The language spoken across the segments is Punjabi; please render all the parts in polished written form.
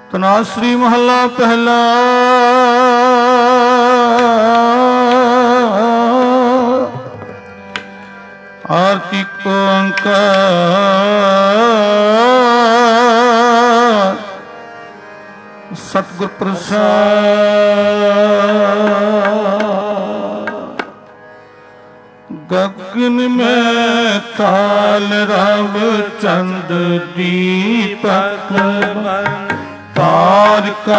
ਤਨਾਸਰੀ ਮਹੱਲਾ ਪਹਿਲਾ। ਆਰਤਿਕ ਓੰਕਾਰ ਸਤਿਗੁਰ ਪ੍ਰਸਾਦ। ਗਗਨ ਮੈਂ ਤਾਲ ਰਵ ਚੰਦ ਦੀਪਕ ਤਾਰਿਕਾ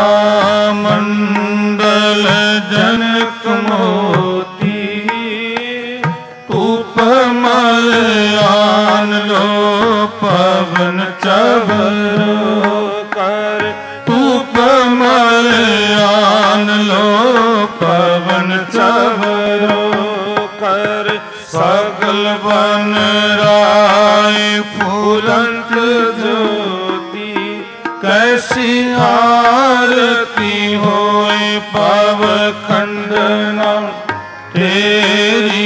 ਮੰਡਲ ਜਨਕ ਮੋਤੀ ਧੂਪ ਮਲ ਆਨ ਲੋ ਪਵਨ ਚਵਰੋ ਕਰ ਧੂਪ ਮਲ ਆਨ ਲੋ ਪਵਨ ਚਵਰੋ ਕਰ ਸਗਲ ਬਨ ਰਾਏ ਫੂਲੰਤ ਜੋਤੀ कैसी आरती होए पव खंडना तेरी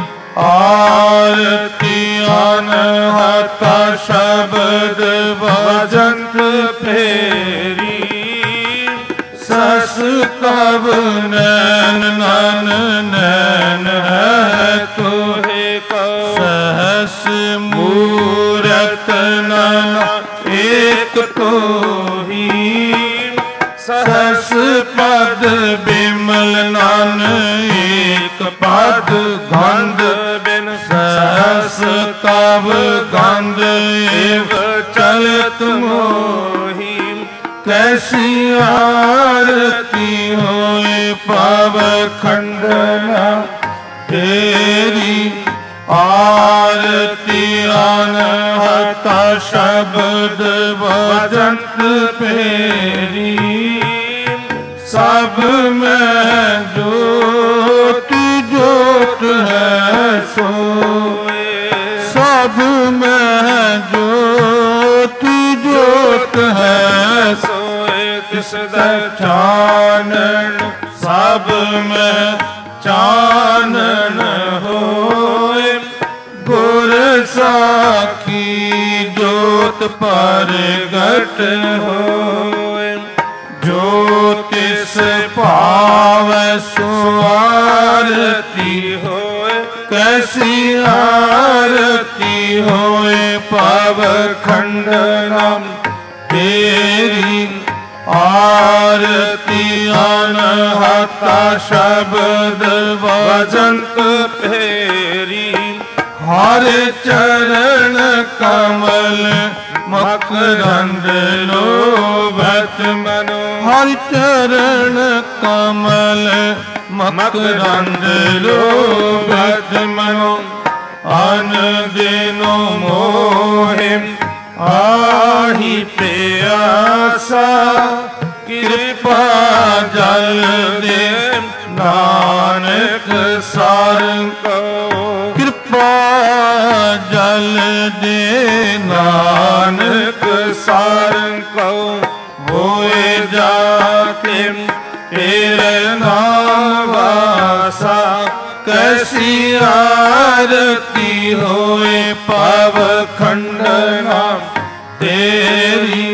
आरती अनहता शब्द भजंत फेरी सस कब नैन नन नैन है तुहे सहस मूरत नन एक तो सहस पद बिमल नन एक पद गंध बिन सहस कब गंध एव चलत मोही कैसी आरती होए पव खंडना तेरी आरती अनहता शब्द भजंत फेरी सब में जोत जोत है सोए सब में जोत जोत है सोए किस चानन सब में चानन होए गुर साखी जोत परगट होए जो तिस पावै सुआरती होए कैसी आरती होए पव खंडना तेरी आरती अनहता शब्द भजंत फेरी हर चरण कमल मकरंद लोभत मनो हर चरण कमल मकरंद लोभत मनो अन दिनो मोहे आही प्यासा कृपा जल दे नानक सारंग कृपा जल दे नानक सारंग होए जाके तेरे नाम वासा कैसी आरती होए पव खंडना तेरी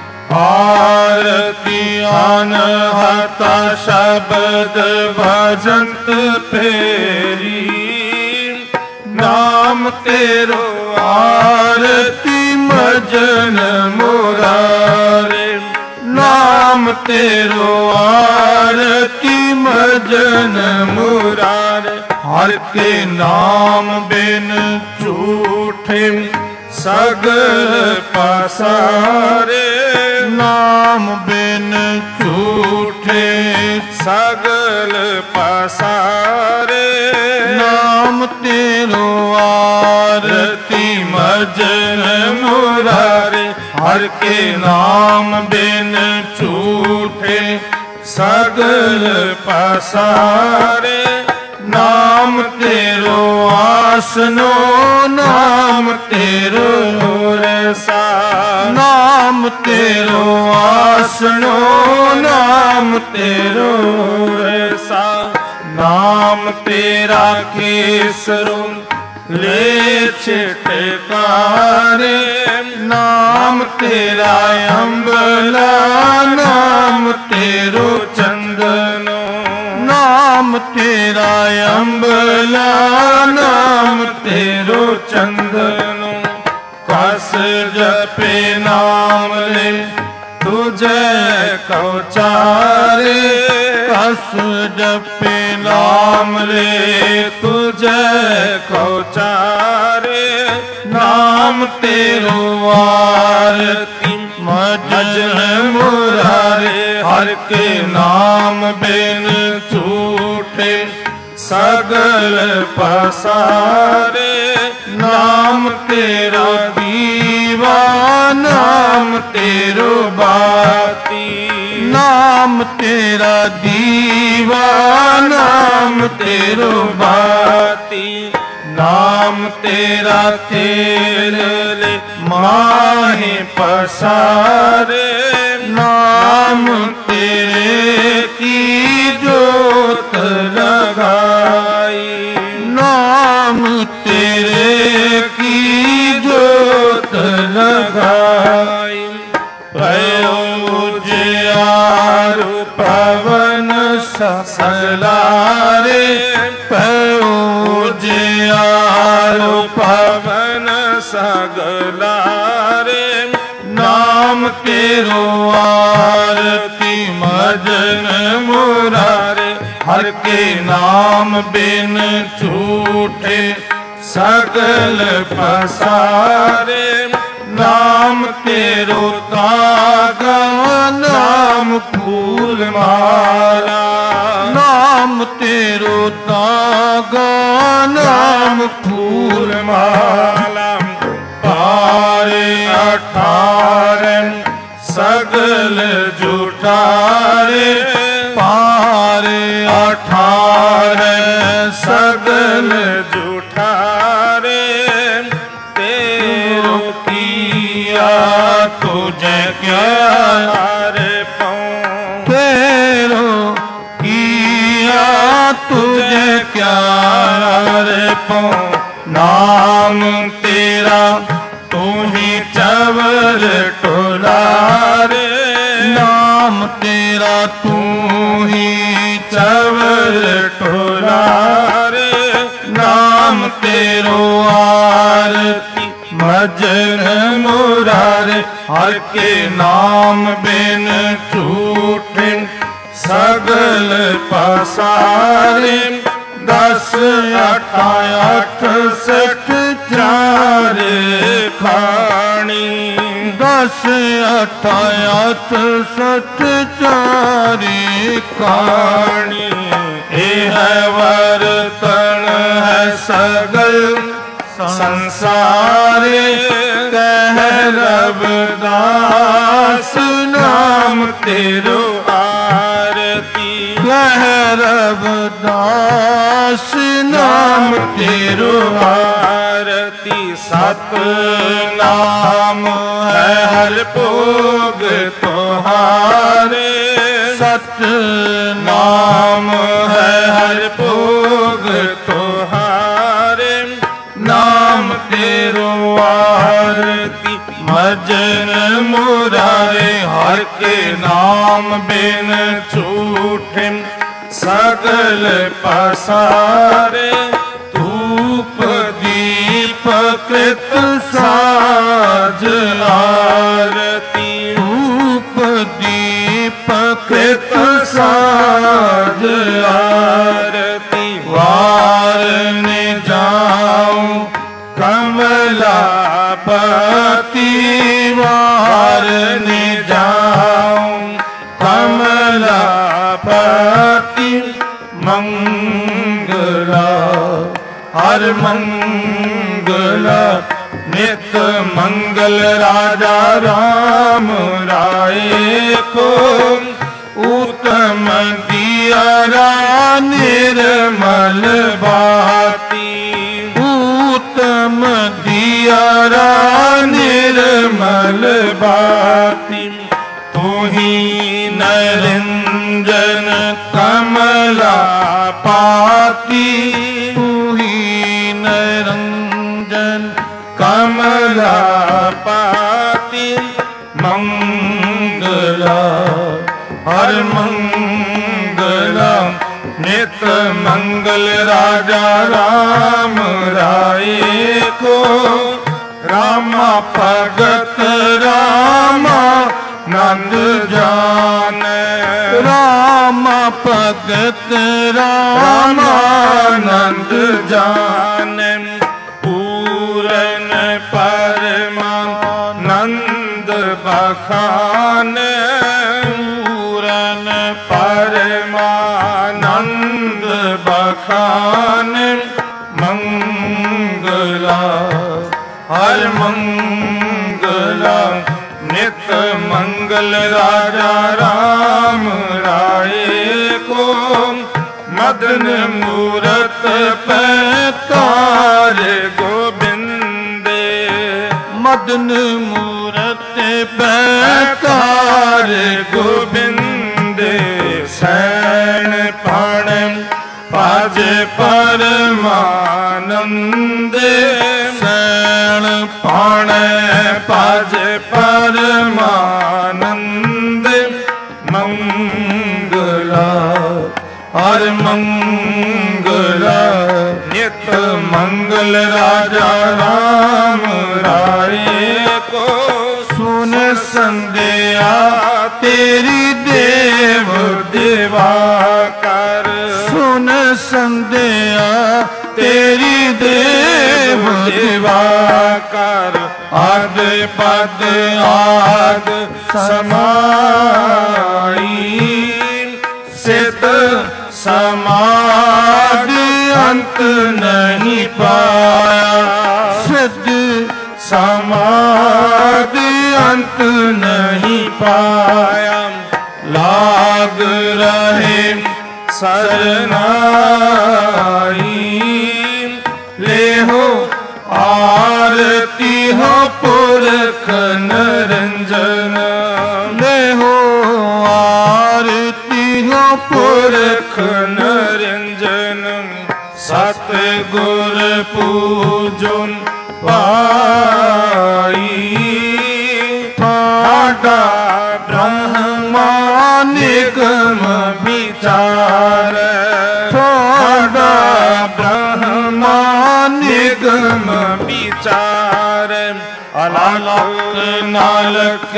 आरती अनहता शब्द भजंत फेरी नाम तेरो आरती मजन मुरारे नाम तेरो आरती मजन मुरारे हर के नाम बिन झूठे सगल पसारे नाम बिन झूठे सगल पसारे नाम तेरो आरती मजन मुरारे हर के नाम बिन झूठे सगल पसारे नाम तेरो आसनो नाम तेरो रसा नाम तेरो आसनो नाम तेरो रसा नाम तेरा केसरो ले छिटकारे नाम तेरा अम्बला जपे नाम ले तुझे कहो चारे। कस जपे नाम ले तुझे कहो चारे। नाम तेरो आरती मजन मुरारे। हर के नाम बिन छूटे सगल पसारे। नाम तेरा दीवा नाम तेरो बाती। नाम तेरा दीवा नाम तेरो बाती। नाम तेरा तेल ले माहे पसारे। नाम तेरे की जोत लगाई। नाम तेरे की जोत लगाई। भयो उजियार पवन ससलारे। भयो उजियार पवन सगलारे। नाम तेरो आरती मजन मुरारे। हर के नाम बिन छूटे सगल पसारे। नाम तेरो तागा नाम फूल माला। नाम तेरो तागा नाम फूल माला। पारे 18 सगल जुटारे। पारे 18 सगल जुटारे। तेरो किया तुझे क्या रे पाऊं। तेरो किया तुझे क्या रे पाऊं। नाम तेरा तू ही चवर टोलारे। नाम तेरा तू ही चवर टोलारे। नाम तेरो आरती मजन मुरारे। हर के नाम बिन छूटे सगल पसारे। 10 8 68 चारे खानी। 10 8 68 चारे खानी। यह वर्तन है सगल संसारे। कह रविदास नाम तेरो आरती। कह रविदास नाम तेरो आरती। सत नाम है हर भोग तुम्हारे। सत नाम है हर भोग तुम्हारे। नाम तेरो आरती मजन मुरारे। हर के नाम बिन छूटे सगल पसारे। धूप दीप कृत साज आरती। धूप दीप कृत साज आरती। वारने जाऊं कमलापति। वारने जाऊं कमलापति। मंगला हर मंगला नित मंगल। राजा राम राय को उत्तम दिया निर्मल बाती। उत्तम दिया निर्मल बाती। तू ही नरंजन कमला पाती। तू ही नरंजन कमला पाती। मंगला हर मंगला नित मंगल। राजा राम राय को ਰਾਮਾ ਭਗਤ ਰਾਮਾ ਨੰਦ ਜਾਣੈ। ਰਾਮਾ ਭਗਤ ਰਾਮਾ ਨੰਦ ਜਾਣੈ। ਪੂਰਨ ਪਰਮਾਨੰਦ ਬਖਾਨੈ। ਪੂਰਨ ਪਰਮਾਨੰਦ ਬਖਾਨੈ। ਮੰਗਲਾ ਹਰ ਮੰਗਲਾ ਨਿਤ ਮੰਗਲ ਰਾਜਾ ਰਾਮ ਰਾਏ ਕੋ। ਮਦਨ ਮੂਰਤ ਪੈਕਾਰ ਗੋਬਿੰਦੇ। ਮਦਨ ਮੂਰਤ ਪੈਕਾਰ ਗੋਬਿੰਦੇ। ਸੈਣ ਪਣ ਭਜ ਪਰਮਾਨੰਦੇ। ਸੈਣ ਪਣ ਭਜ ਪਰਮਾਨੰਦੇ। ਮੰਗਲਾ ਹਰ ਮੰਗਲਾ ਨਿਤ ਮੰਗਲ ਰਾਜਾ ਰਾਮ ਰਾਏ ਕੋ। ਸੁਨ ਸੰਧਿਆ ਤੇਰੀ ਦੇਵ ਦੇਵਾ ਕਰ। ਸੁਨ ਸੰਧਿਆ ਤੇਰੀ ਦੇਵ ਦੇਵਾ ਕਰ। ਆਦ ਪਦ ਆਦ ਸਮਾਈ। ਸਿਧ ਸਮਾਦ ਅੰਤ ਨਹੀਂ ਪਾਇਆ। ਸਿਧ ਸਮਾਦ ਅੰਤ ਨਹੀਂ ਪਾਇਆ। ਲਾਗ ਰਹੇ ਸਰਨਾਈ। ਲੇਹੋ ਆਰਤੀ ਹੋ ਪੁਰਖ ਨਰੰਜਨ। ਲੇਹੋ ਆਰਤੀ ਹੋ ਪੁਰਖ ਨਰੰਜਨ। ਸਤ ਗੁਰ ਪੂਜੋ ਪਾਈ। ਠਾਡਾ ਬ੍ਰਹਮਾ ਨਿਗਮ ਵਿਚਾਰ। ਠਾਡਾ ਬ੍ਰਹਮਾ ਨਿਗਮ ਵਿਚਾਰ। ਅਲਖ ਨਾਲਕ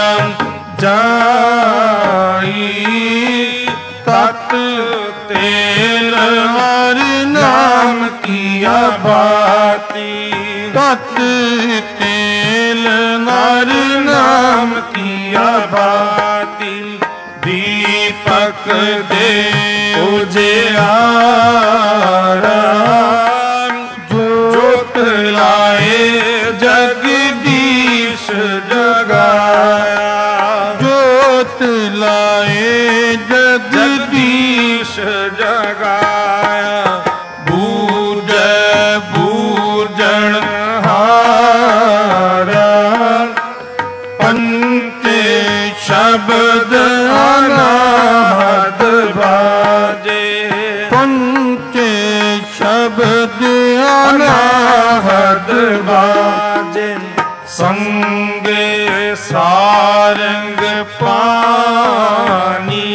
ਜਾਈ। ਤਤ ਤੇਲ ਹਰ ਨਾਮ ਕੀਆ ਬਾਤੀ। ਤਤ ਤੇਲ ਹਰ ਨਾਮ ਕੀਆ ਬਾਤੀ। ਦੀਪਕ ਦੇ ਉਜਿਆਰਾ। ਜੋਤ ਲਾਏ ਜਗਦੀਸ਼ ਜਗਾਇਆ। ਜੋਤ ਲਾਏ ਜਗਦੀਸ਼ ਜਗਾਇਆ। ਬੂਝੈ ਬੂਝਣ ਹਾਰਾ। ਪੰਤੇ ਸ਼ਬਦ ਅਨਾਹਦ ਬਾਜੇ। ਪੰਚੇ ਸ਼ਬਦ ਅਨਾਹਦ ਬਾਜੇ। ਸੰਗੇ ਸਾਰੰਗ ਪਾਣੀ।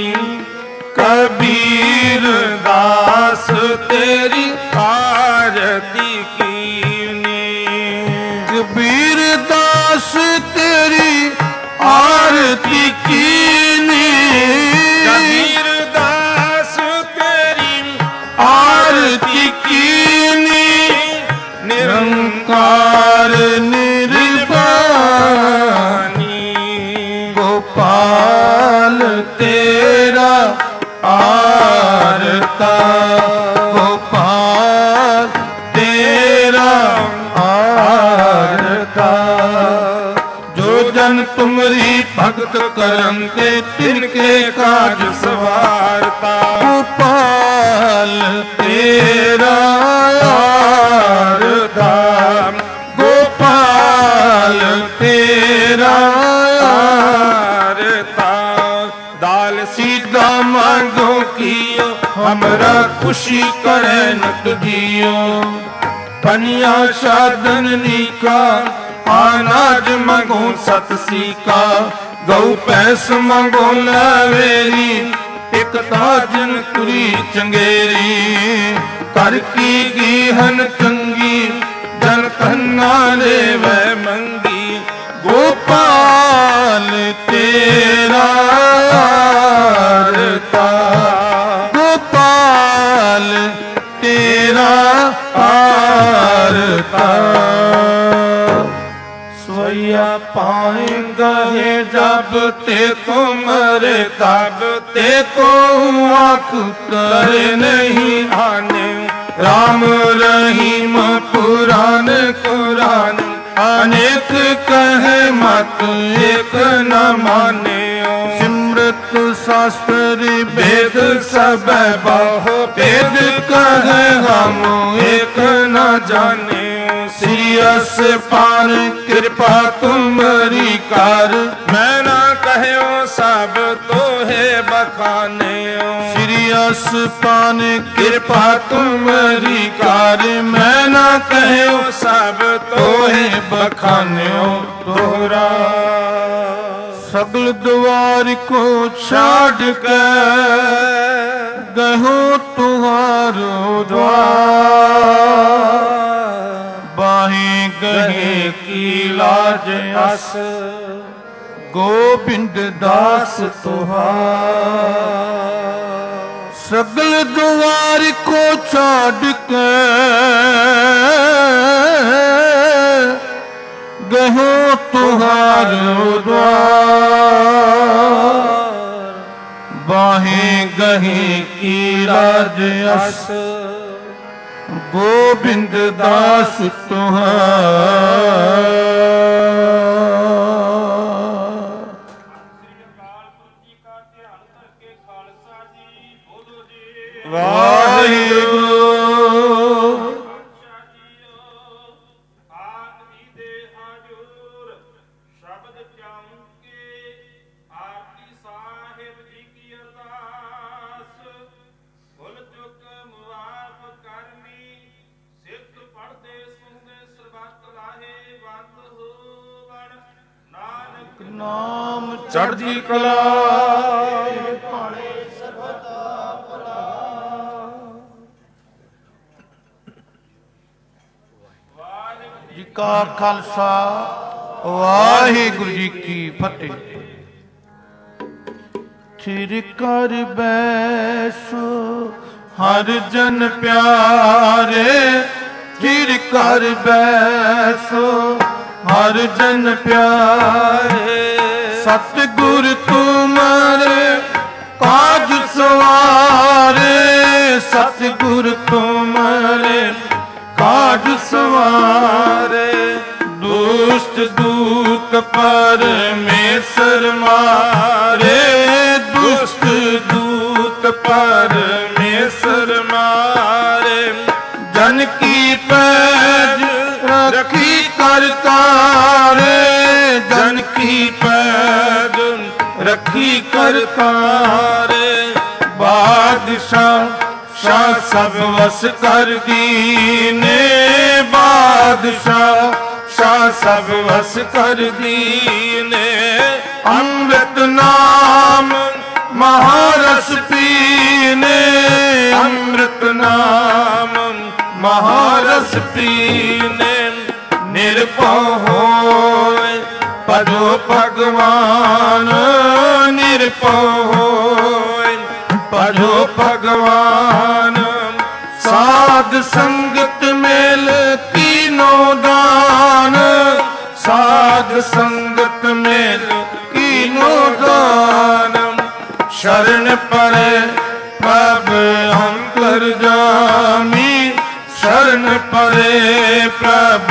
ਕਬੀਰ ਦਾਸ ਤੇਰੀ ਆਰਤੀ ਕੀਨੀ। ਕਬੀਰ ਦਾਸ ਤੇਰੀ ਆਰਤੀ ਕੀਨੀ। ਕਬੀਰ ਦਾਸ ਤੇਰੀ ਆਰਤੀ ਕੀਨੀ। ਨਿਰੰਕਾਰ ਨਿਰਵਾਣੀ। ਗੋਪਾਲ ਤੇਰਾ ਆਰਤਾ। ਗੋਪਾਲ ਤੇਰਾ ਆਰਤਾ। ਜੋ ਜਨ ਤੁਮਰੀ ਭਗਤ ਕਰਨ ਤੇ ਤਿਨਕੇ ਕਾਜ ਸਵਾਰਤਾ। ਗੋਪਾਲ ਤੇਰਾ ਆਰਤਾ। ਗੋਪਾਲ ਤੇਰਾ ਆਰਤਾ। दाल सीधा मांगो कियो हमरा खुशी करे नत दियो। पनिया साधन नीका अनाज मंगो सत सीका। गऊ पैस मंगो लावेरी एक ताजन तुरी चंगेरी। कर की गीहन चंगी जन ਕੰਨਾ ਦੇਵੈ ਮੰਗੀ। ਗੋਪਾਲ ਤੇਰਾ ਆਰਤਾ, ਗੋਪਾਲ ਤੇਰਾ ਆਰਤਾ। ਸਵਈਆ ਪਾਏਂਗਾ ਹੈ ਜਬ ਤੇ ਤੁਮਰੇ ਤਬ ਤੇ ਕੋ ਆਖ करे नहीं आने। राम रहीम पुराण कुरान अनेक कहे मत एक न माने। सिमरत शास्त्र वेद सब बाहो वेद कहे हम एक न जाने। सियस पार कृपा तुमरी कार मैं ना कहयो सब तोहे बखाने। सिरियस पान कृपा तुमरी कार मैं ना कहयो सब तोहे बखान्यो। तोरा सगल द्वार को छाड़ के गहो तुहारो द्वार। बाहें गहे की लाज अस गोबिंद दास तुहार। सगल द्वार को छाड़ के गहो तुहारो द्वार। बाहें गहे की लाज अस गोबिंद दास तुहार। वाहिगुरु नाम चढ़दी कला जी का खालसा वाहिगुरु जी की फतेह। थिर कर बैसो हर जन प्यारे। थिर कर बैसो हर जन प्यारे। सतगुर तुमरे काज सवारे। सतगुर तुमरे काज सवारे। दुष्ट दूत परमेश्वर मारे। दुष्ट दूत परमेश्वर मारे। जन की पैज रखी करतारे। जन की पैद रखी करतारे। बादशाह शाह सब वस कर दीने। बादशाह शाह सब वस कर दीने। अमृत नाम महारस पीने। अमृत नाम महारस पीने। निर्भव होए पदो भगवान। निर्भव होए पदो भगवान। साध संगत मेल कीनो दान। साध संगत मेल कीनो दान। शरण परे प्रभ अंतर्यामी। शरण परे प्रभ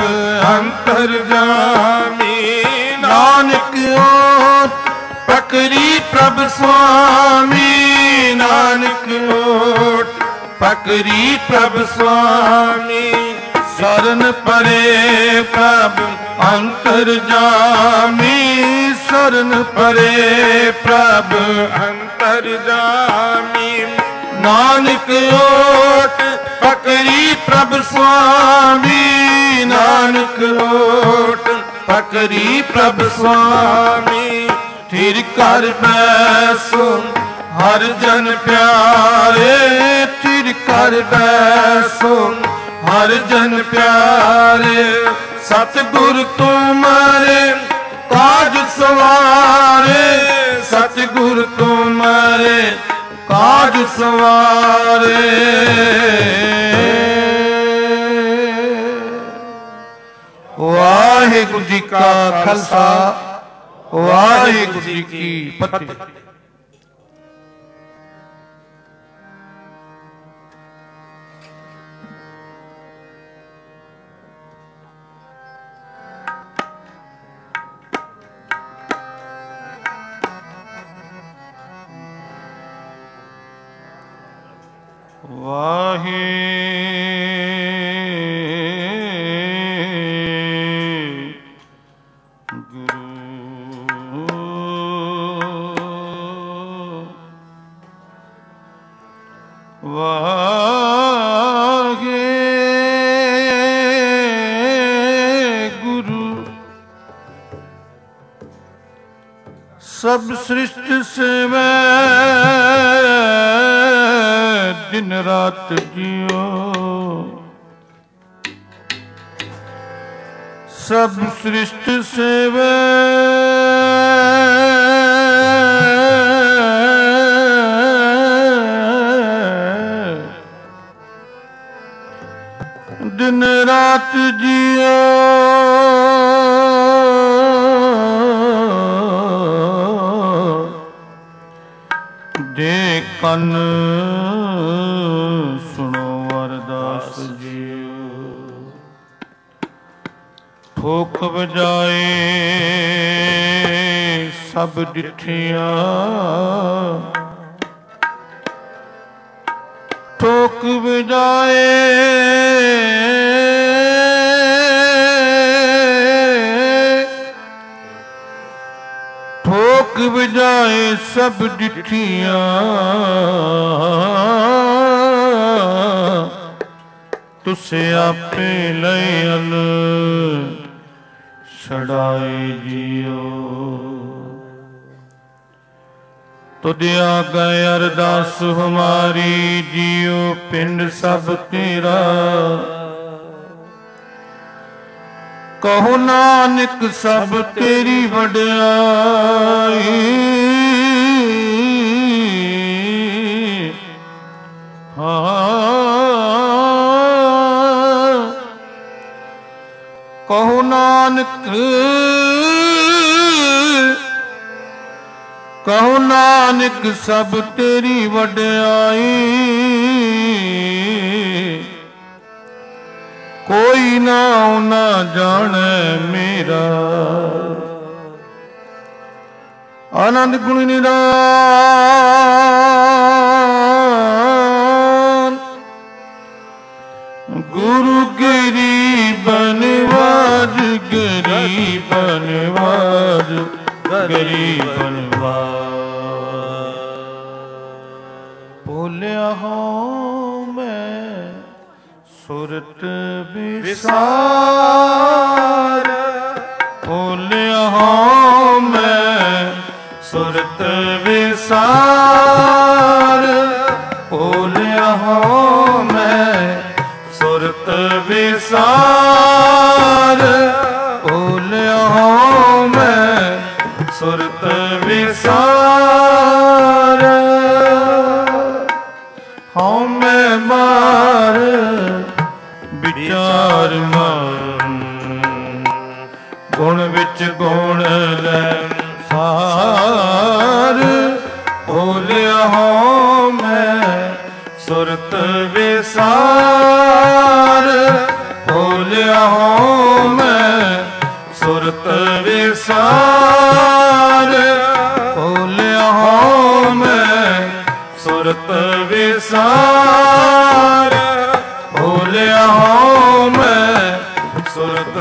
अंतर्यामी। नानक ओट पकड़ी प्रभ स्वामी। नानक ओट पकड़ी प्रभ स्वामी। शरण परे प्रभ अंतर्यामी। शरण परे प्रभ अंतर्यामी। नानक ओट पकड़ी प्रभ स्वामी। नानक ओट पकड़ी प्रभ स्वामी। थिर कर बैसो हर जन प्यारे। थिर कर बैसो ਹਰ ਜਨ ਪਿਆਰੇ, ਸਤਿਗੁਰ ਤੁਮਾਰੇ ਕਾਜ ਸਵਾਰੇ, ਸਤਿਗੁਰ ਤੁਮਾਰੇ ਕਾਜ ਸਵਾਰੇ। ਵਾਹਿਗੁਰੂ ਜੀ ਕਾ ਖਾਲਸਾ, ਵਾਹਿਗੁਰੂ ਜੀ ਕੀ ਫਤਿਹ। सब सृष्ट सेवै दिन रात जियो, सब सृष्ट सेवै दिन रात जियो, ਦੇ ਕੰਨ ਸੁਣੋ ਅਰਦਾਸ ਜੀਓ। ਠੋਕ ਵਜਾਏ ਸਭ ਡਿਠੀਆਂ, ਠੋਕ ਵਜਾਏ ਠੋਕ ਵਜਾਏ ਸਭ ਡਿਠੀਆਂ, ਤੁਸੇ ਆਪੇ ਲਇਨ ਛੜਾਏ ਜੀਓ। ਤੁਧ ਆਗੇ ਅਰਦਾਸ ਹਮਾਰੀ ਜੀਓ, ਪਿੰਡ ਸਭ ਤੇਰਾ। ਕਹੋ ਨਾਨਕ ਸਭ ਤੇਰੀ ਵਡਿਆਈ, ਕਹੋ ਨਾਨਕ, ਕਹੋ ਨਾਨਕ ਸਭ ਤੇਰੀ ਵਡਿਆਈ। ਕੋਈ ਨਾਉ ਨਾ ਜਾਣੈ ਮੇਰਾ, ਆਨੰਦ ਗੁਣ ਨਿਧਾਨ। ਗੁਰੂ ਗਰੀਬਨ ਵਾਜ, ਗਰੀਬਨ ਵਾਜ, ਗਰੀਬਨ ਵਾਜ। ਬੋਲਿਆ ਹੋ ਮੈਂ ਸੁਰਤ ਵਿਸਾਰ, ਬੋਲਿਆ ਹੋ ਮੈਂ ਸੁਰਤ ਵਿਸਾਰ, ਬੋਲਿਆ ਹੋ ਮੈਂ ਸੁਰਤ ਵਿਸਾਰ, ਬੋਲਿਆ ਹੋ ਮੈਂ ਸੁਰਤ ਵਿਸਾਰ। ਹਉ ਮੈਂ ਮਾਰ ਵਿਚਾਰ ਮਨ, ਗੁਣ ਵਿੱਚ ਗੁਣ ਲੈ ਸਾਰ, ਬੋਲਿਆ ਹੋ ਮੈਂ ਸੁਰਤ ਵਿਸਾਰ, ਬੋਲਿਆ ਹੋ ਮੈਂ ਸੁਰਤ ਵਿਸਾਰ, ਬੋਲਿਆ ਹੋ ਮੈਂ ਸੁਰਤ ਵਿਸਾਰ, ਬੋਲਿਆ ਹੋ ਮੈਂ ਸੁਰਤ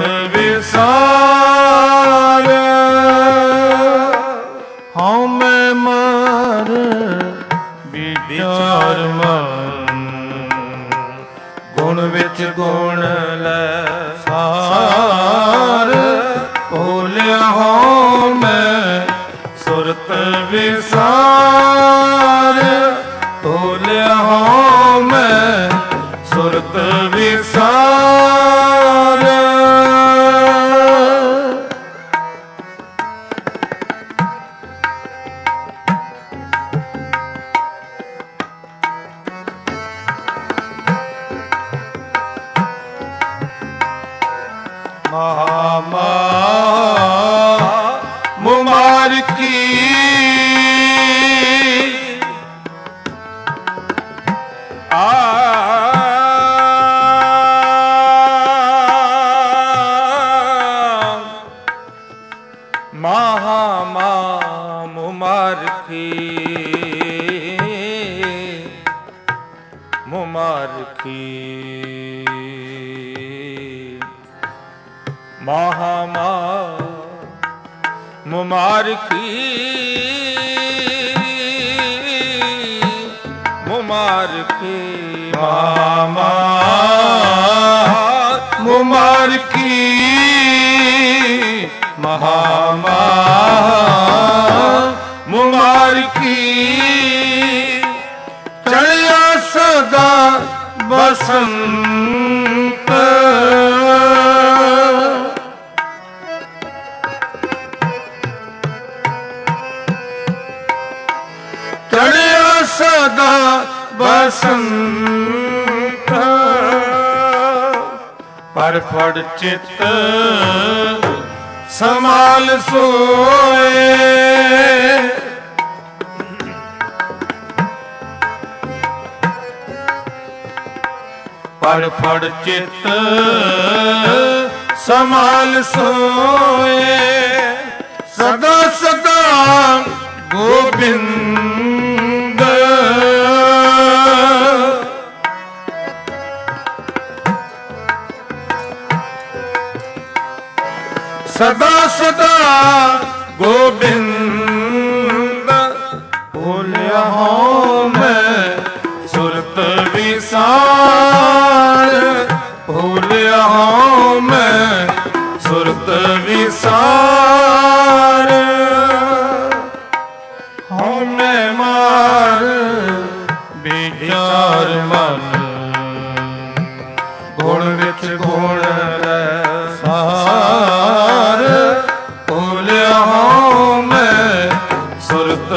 ਵਿਸਾਰ। ਹਉ ਮੈਂ ਮਾਰ ਵਿਚਾਰ ਮਨ, ਗੁਣ ਵਿੱਚ ਗੁਣ ਲੈ ਸਾਰ, ਬੋਲਿਆ ਹੋ ਮੈਂ ਸੁਰਤ ਵਿਸਾਰ, ਬੋਲਿਆ ਹੋ ਮੈਂ ਸੁਰਤ ਵਿਸਾਰ। ਮੁਮਾਰਖੀ ਮਹਾਮਾ ਮੁਮਾਰਖੀ ਮੁਮਾਰਖੀ ਮਹਾਮਾ ਮੁਮਾਰਖੀ ਮਹਾਮਾ ਮੁਮਾਰਖੀ ਚੜਿਆ ਸਦਾ ਬਸੰਤ ਚੜਿਆ ਸਦਾ ਬਸੰਤ ਪਰ ਫੜ ਚਿੱਤ ਸਮਾਲ ਸੋਏ ਪਰ ਫੜ ਚਿੱਤ ਸਮਾਲ ਸੋਏ ਸਦਾ ਸਦਾ ਗੋਬਿੰਦ ਸਦਾ ਸਦਾ ਗੋਬਿੰਦ ਭੁੱਲਿਆ ਹਉ ਮੈਂ ਸੁਰਤ ਵਿਸਾਰ ਭੁੱਲਿਆ ਹਉ ਮੈਂ ਸੁਰਤ ਵਿਸਾਰ ਹਉ ਮੈਂ ਮਾਰ ਵਿਚਾਰ ਮਨ ਗੁਣ ਵਿੱਚ ਗੁਣ ਲੈ ਸਾਰ ਭੁੱਲਿਆ ਹਉ ਮੈਂ ਸੁਰਤ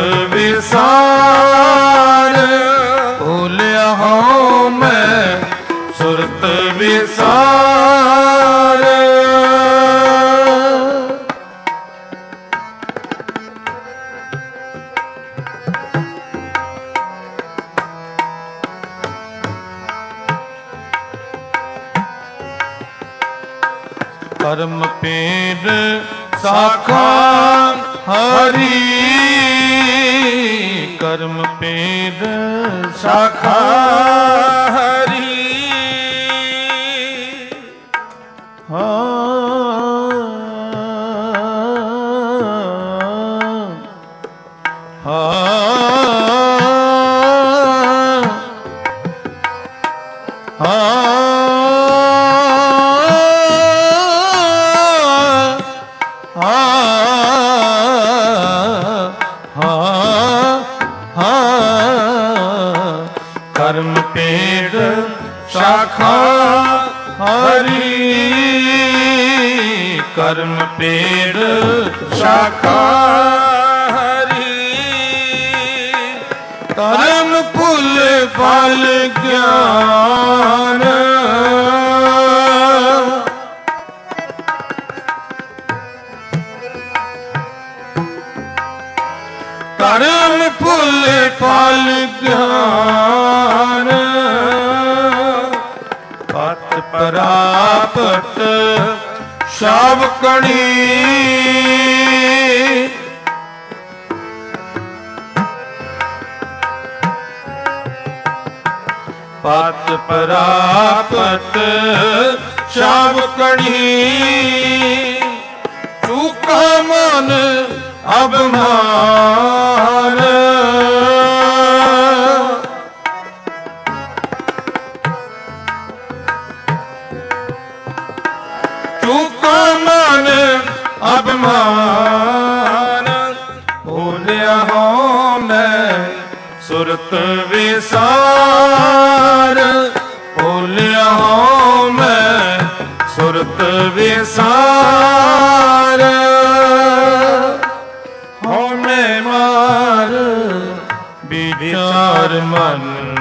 ਵਿਸਾਰ ਭੁੱਲਿਆ ਹਉ ਮੈਂ ਸੁਰਤ ਵਿਸਾਰ ਕਰਮ ਪੇੜ ਸਾਖਾ ਹਰੀ ਕਰਮ ਪੇੜ ਸਾਖਾ ਹਰੀ ਕਰਮ ਪੇੜ ਸਾਖਾ ਹਰੀ ਕਰਮ ਪੇੜ ਸਾਖਾ ਹਰੀ ਕਰਮ ਫੁੱਲ ਫਲ ਗਿਆਨ ਕਰਮ ਫੁੱਲ ਫਲ ਗਿਆਨ ਪਤ ਪ੍ਰਾਪਤ ਸਾਵਕਣੀ ਪਤ ਪ੍ਰਾਪਤ ਸਾਵਕਣੀ ਚੂਕਾ ਮਨ ਅਭਿਮਾਨ ਚੂਕਾ ਮਨ ਅਭਿਮਾਨ ਭੁੱਲਿਆ ਹਉ ਮੈਂ ਸੁਰਤ ਵਿਸਾਰ ਭੁੱਲਿਆ ਹਉ ਮੈਂ ਸੁਰਤ ਵਿਸਾਰ ਹਉ ਮੈਂ ਮਾਰ ਵਿਚਾਰ ਮਨ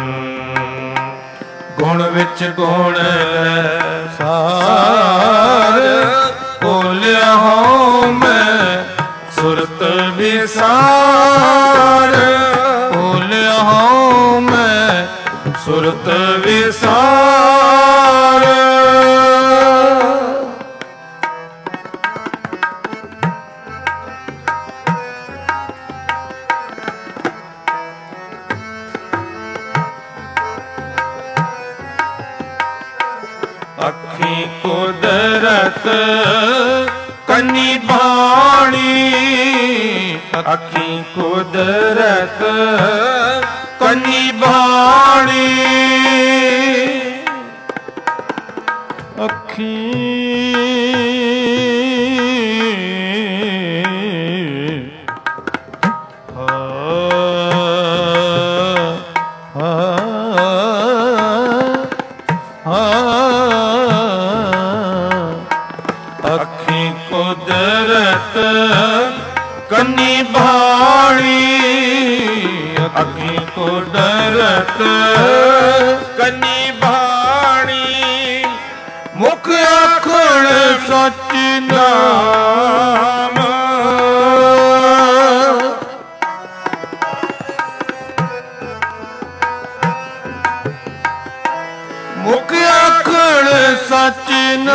ਗੁਣ ਵਿੱਚ ਗੁਣ ਲੈ ਸਾਰ ਭੁੱਲਿਆ ਹਉ ਮੈਂ ਸੁਰਤ ਵਿਸਾਰ ਭੁੱਲਿਆ ਹਉ ਮੈਂ ਸੁਰਤ ਵਿਸਾਰ ਅੱਖੀ ਕੁਦਰਤ ਕੰਨੀ ਬਾਣੀ, ਅੱਖੀ ਕੁਦਰਤ ਕੰਨੀ ਬਾਣੀ, ਅੱਖੀ ਅੱਖੀ ਕੁਦਰਤ ਕੰਨੀ ਬਾਣੀ, ਅੱਖੀ ਕੁਦਰਤ ਕੰਨੀ ਬਾਣੀ, ਮੁਖ ਆਖਣ ਸੱਚ ਨਾਮ, ਮੁਖ ਆਖਣ ਸੱਚ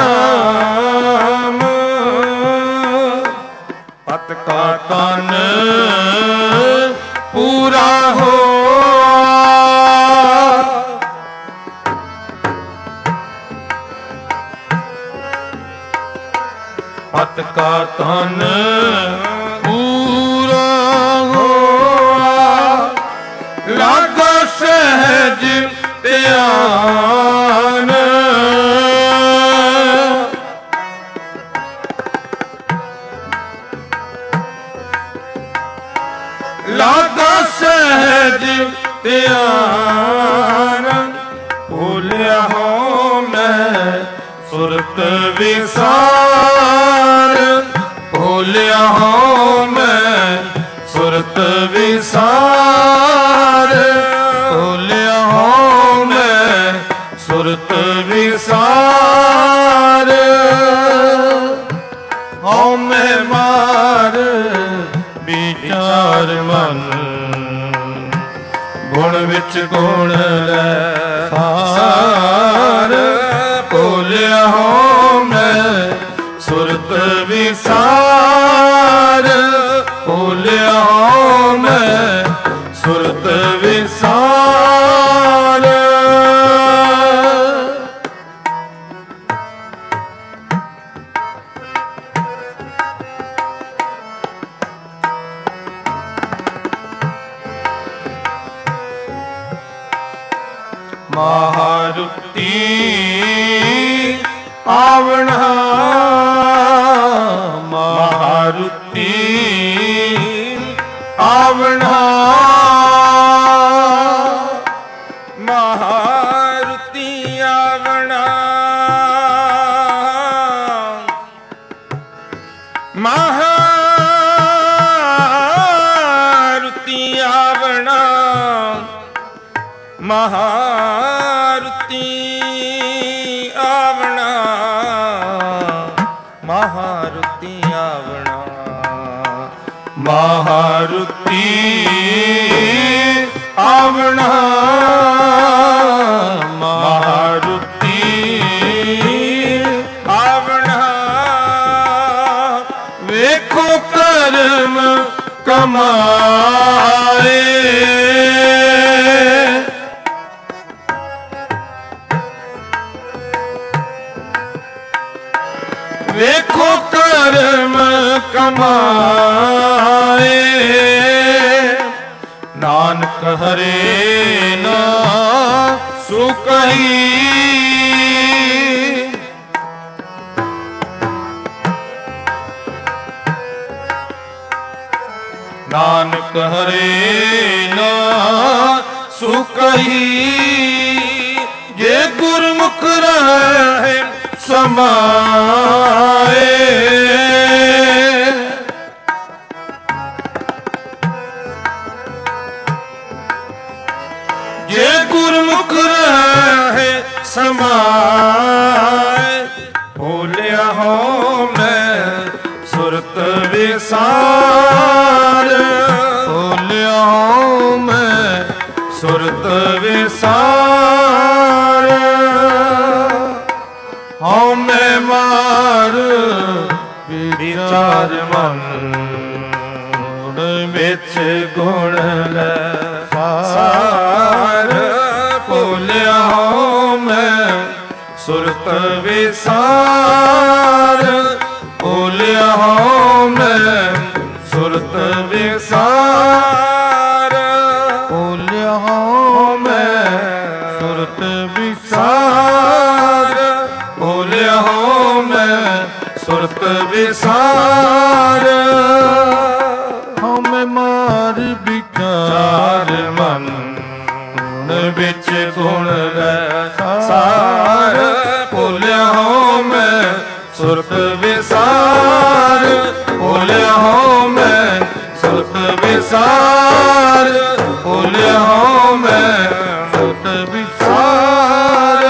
ਨਾਮ, ਪਤ ਕਾ ਤਨ ਪੂਰਾ ਹੋਆ, ਪਤ ਕਾ ਤਨ ਪੂਰਾ ਹੋਆ, ਲਾਗਾ ਸਹਿਜ ਧਿਆਨ, ਲਾਗਾ ਸਹਿਜ ਧਿਆਨ, ਭੁੱਲਿਆ ਹੋ ਮੈਂ ਸੁਰਤ ਵਿਸਾਰ, ਭੁੱਲਿਆ ਹੋ ਮੈਂ ਸੁਰਤ ਵਿਸਾਰ, ਭੁੱਲਿਆ ਹੋ ਮੈਂ ਸੁਰਤ ਵਿਸਾਰ, ਹਉ ਮੈਂ ਮਾਰ ਵਿਚਾਰ ਮਨ, ਗੁਣ ਵਿੱਚ ਗੁਣ ਲੈ ਸਾਰ, ਭੁੱਲਿਆ ਹੋ ਮੈਂ ਸੁਰਤ ਵਿਸਾਰ, ਭੁੱਲਿਆ ਹੋ ਮੈਂ ਸੁਰਤ ਵਿਸਾਰ, ਮਹਾਰੁਤੀ ਆਵਣਾ, ਮਹਾਰੁਤੀ ਆਵਣਾ, ਮਹਾਰੁਤੀ ਆਵਣਾ, ਮਹਾਰੁਤੀ ਆਵਣਾ, ਮਹਾਰੁਤੀ ਆਵਣਾ, ਮਹਾਰੁਤੀ ਆਵਣਾ, ਮਹਾਰੁਤੀ ਆਵਣਾ, ਮਹਾਰੁਤੀ ਆਵਣਾ, ਵੇਖੋ ਕਰਮ ਕਮਾਏ, ਵੇਖੋ ਕਰਮ ਕਮਾਏ, ਨਾਨਕ ਹਰੇ ਨਾ ਸੁਕਹੀ, ਨਾਨਕ ਹਰੇ ਨਾ ਸੁਕਹੀ, ਜੇ ਗੁਰਮੁਖ ਰਹੇ ਸਮਾਏ, ਜੇ ਗੁਰਮੁਖ ਰਹੇ ਸਮਾਏ, ਭੁੱਲਿਆ ਹੋ ਮੈਂ ਸੁਰਤ ਵਿਸਾਰ, ਭੁੱਲਿਆ ਹੋ ਮੈਂ ਸੁਰਤ ਵਿਸਾਰ, ਹਉ ਮੈਂ ਮਾਰ ਵਿਚਾਰ ਮਨ, ਵਿੱਚ ਗੁਣ ਲੈ ਸਾਰ, ਭੁੱਲਿਆ ਹੋ ਮੈਂ ਸੁਰਤ ਵਿਸਾਰ ਹਉਮੈ ਮਾਰ ਵਿਚਾਰ ਮਨ ਵਿੱਚ ਗੁਣ ਰਹਿ ਸਾਰ ਭੁੱਲਿਆ ਹੋ ਮੈਂ ਸੁਰਤ ਵਿਸਾਰ ਭੁੱਲਿਆ ਹੋ ਮੈਂ ਸੁਰਤ ਵਿਸਾਰ ਭੁੱਲਿਆ ਹੋ ਮੈਂ ਸੁਰਤ ਵਿਸਾਰ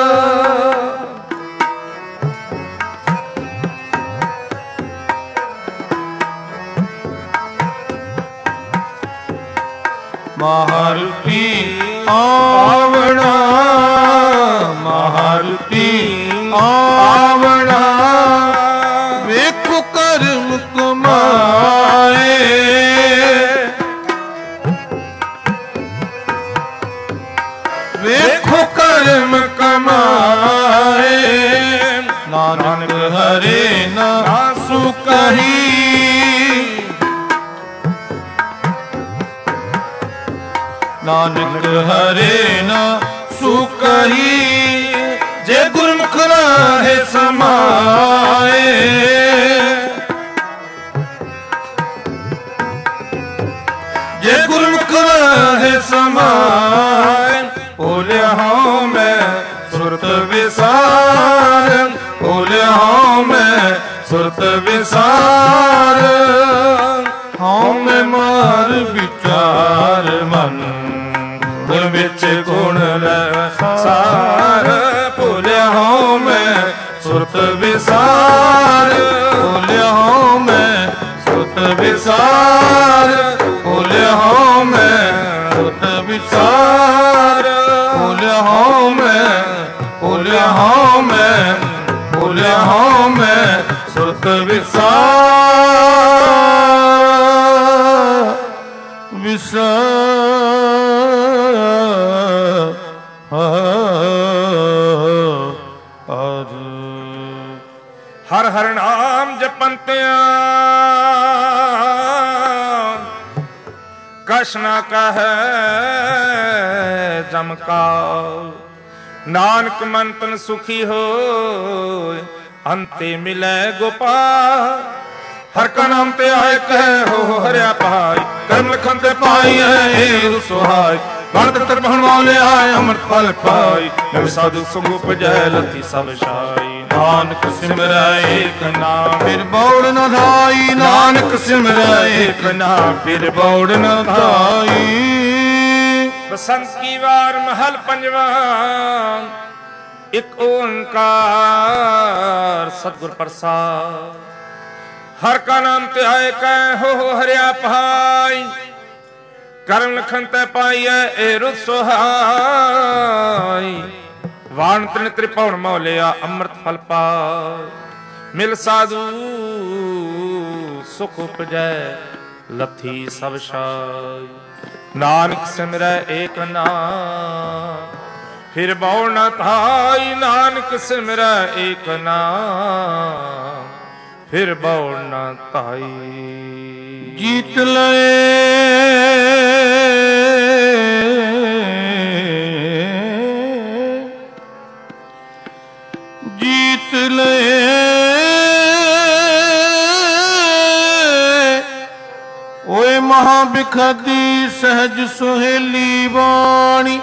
ਮਹਾਰੁਤੀ ਆਵਣਾ ਮਹਾਰੁਤੀ ਆਵਣਾ ਵੇਖੋ ਕਰਮ ਕਮਾਏ ਵੇਖੋ ਕਰਮ ਕਮਾਏ ਨਾਨਕ ਹਰੇ ਨਾ ਸੁਕਹੀ ਨਾਨਕ ਹਰੇ ਨਾ ਸੁਕਹੀ ਜੇ ਗੁਰਮੁਖ ਰਾਹੇ ਸਮਾਏ ਜੇ ਗੁਰਮੁਖ ਰਾਹੇ ਸਮਾਏ ਭੁੱਲਿਆ ਹੋ ਮੈਂ ਸੁਰਤ ਵਿਸਾਰ ਭੁੱਲਿਆ ਹੋ ਮੈਂ ਸੁਰਤ ਵਿਸਾਰ ਹਉਮੈ ਮਾਰ ਵਿਚਾਰ ਮਨ ਵਿੱਚ ਗੁਣ ਰਹਿ ਸਾਰ ਭੁੱਲਿਆ ਹੋ ਮੈਂ ਸੁਰਤ ਵਿਸਾਰ ਭੁੱਲਿਆ ਹੋ ਮੈਂ ਸੁਰਤ ਵਿਸਾਰ ਭੁੱਲਿਆ ਹੋ ਮੈਂ ਸੁਰਤ ਵਿਸਾਰ ਭੁੱਲਿਆ ਹੋ ਮੈਂ ਭੁੱਲਿਆ ਹੋ ਮੈਂ ਭੁੱਲਿਆ ਹੋ ਮੈਂ ਸੁਰਤ ਵਿਸਾਰ ਵਿਸਾਰ ਹਰ ਹਰ ਨਾਮ ਜਪੰਤਿਆਂ ਕਛ ਨਾ ਕਹੈ ਜਮ ਕਾ ਨਾਨਕ ਮਨ ਤਨ ਸੁਖੀ ਹੋਇ ਅੰਤੇ ਮਿਲੈ ਗੋਪਾਲ ਹਰ ਕਾ ਨਾਮ ਤੇ ਆਏ ਕਹਿ ਹੋ ਹਰਿਆ ਪਾਈ ਕਰਮ ਲਖਨ ਤੇ ਪਾਈ ਹੈ ਸੁਹਾਈ ਗਣਤ ਤਰਪਣ ਵਾਲੇ ਆਏ ਅੰਮ੍ਰਿਤ ਫਲ ਪਾਈ ਨਵ ਸਾਧੂ ਸੰਗ ਉਪਜੈ ਲਤੀ ਸਭ ਛਾਈ ਨਾਨਕ ਸਿਮਰੈ ਏਕ ਨਾਮ ਫਿਰ ਬੌੜ ਨ ਧਾਈ ਨਾਨਕ ਸਿਮਰੈ ਏਕ ਨਾਮ ਫਿਰ ਬੌੜ ਨ ਧਾਈ ਬਸੰਤ ਕੀ ਵਾਰ ਮਹਲ ਪੰਜਵਾ ਇਕ ਓੰਕਾਰ ਸਤਿਗੁਰ ਪ੍ਰਸਾਦ ਹਰ ਕਾ ਨਾਮ ਤੇ ਆਏ ਕਹਿ ਹੋ ਹਰਿਆ ਪਾਈ ਕਰਮ ਲਖਨ ਤੈ ਪਾਈਐ ਏ ਰੁਤ ਸੁਹਾਈ ਵਾਣ ਤ੍ਰਿਣ ਤ੍ਰਿਪਉਣ ਮੌਲਿਆ ਅੰਮ੍ਰਿਤ ਫਲ ਪਾਇ ਮਿਲ ਸਾਧੂ ਸੁਖ ਉਪਜੈ ਲਥੀ ਸਭ ਛਾਈ ਨਾਨਕ ਸਿਮਰੈ ਏਕ ਨਾਮ ਫਿਰ ਬਉ ਨ ਧਾਈ ਨਾਨਕ ਸਿਮਰੈ ਏਕ ਨਾਮ ਫਿਰ ਬਉ ਨ ਧਾਈ ਜੀਤ ਲਏ ਜੀਤ ਲਏ ਓਏ ਮਹਾ ਬਿਖਦੀ ਸਹਿਜ ਸੁਹੇਲੀ ਬਾਣੀ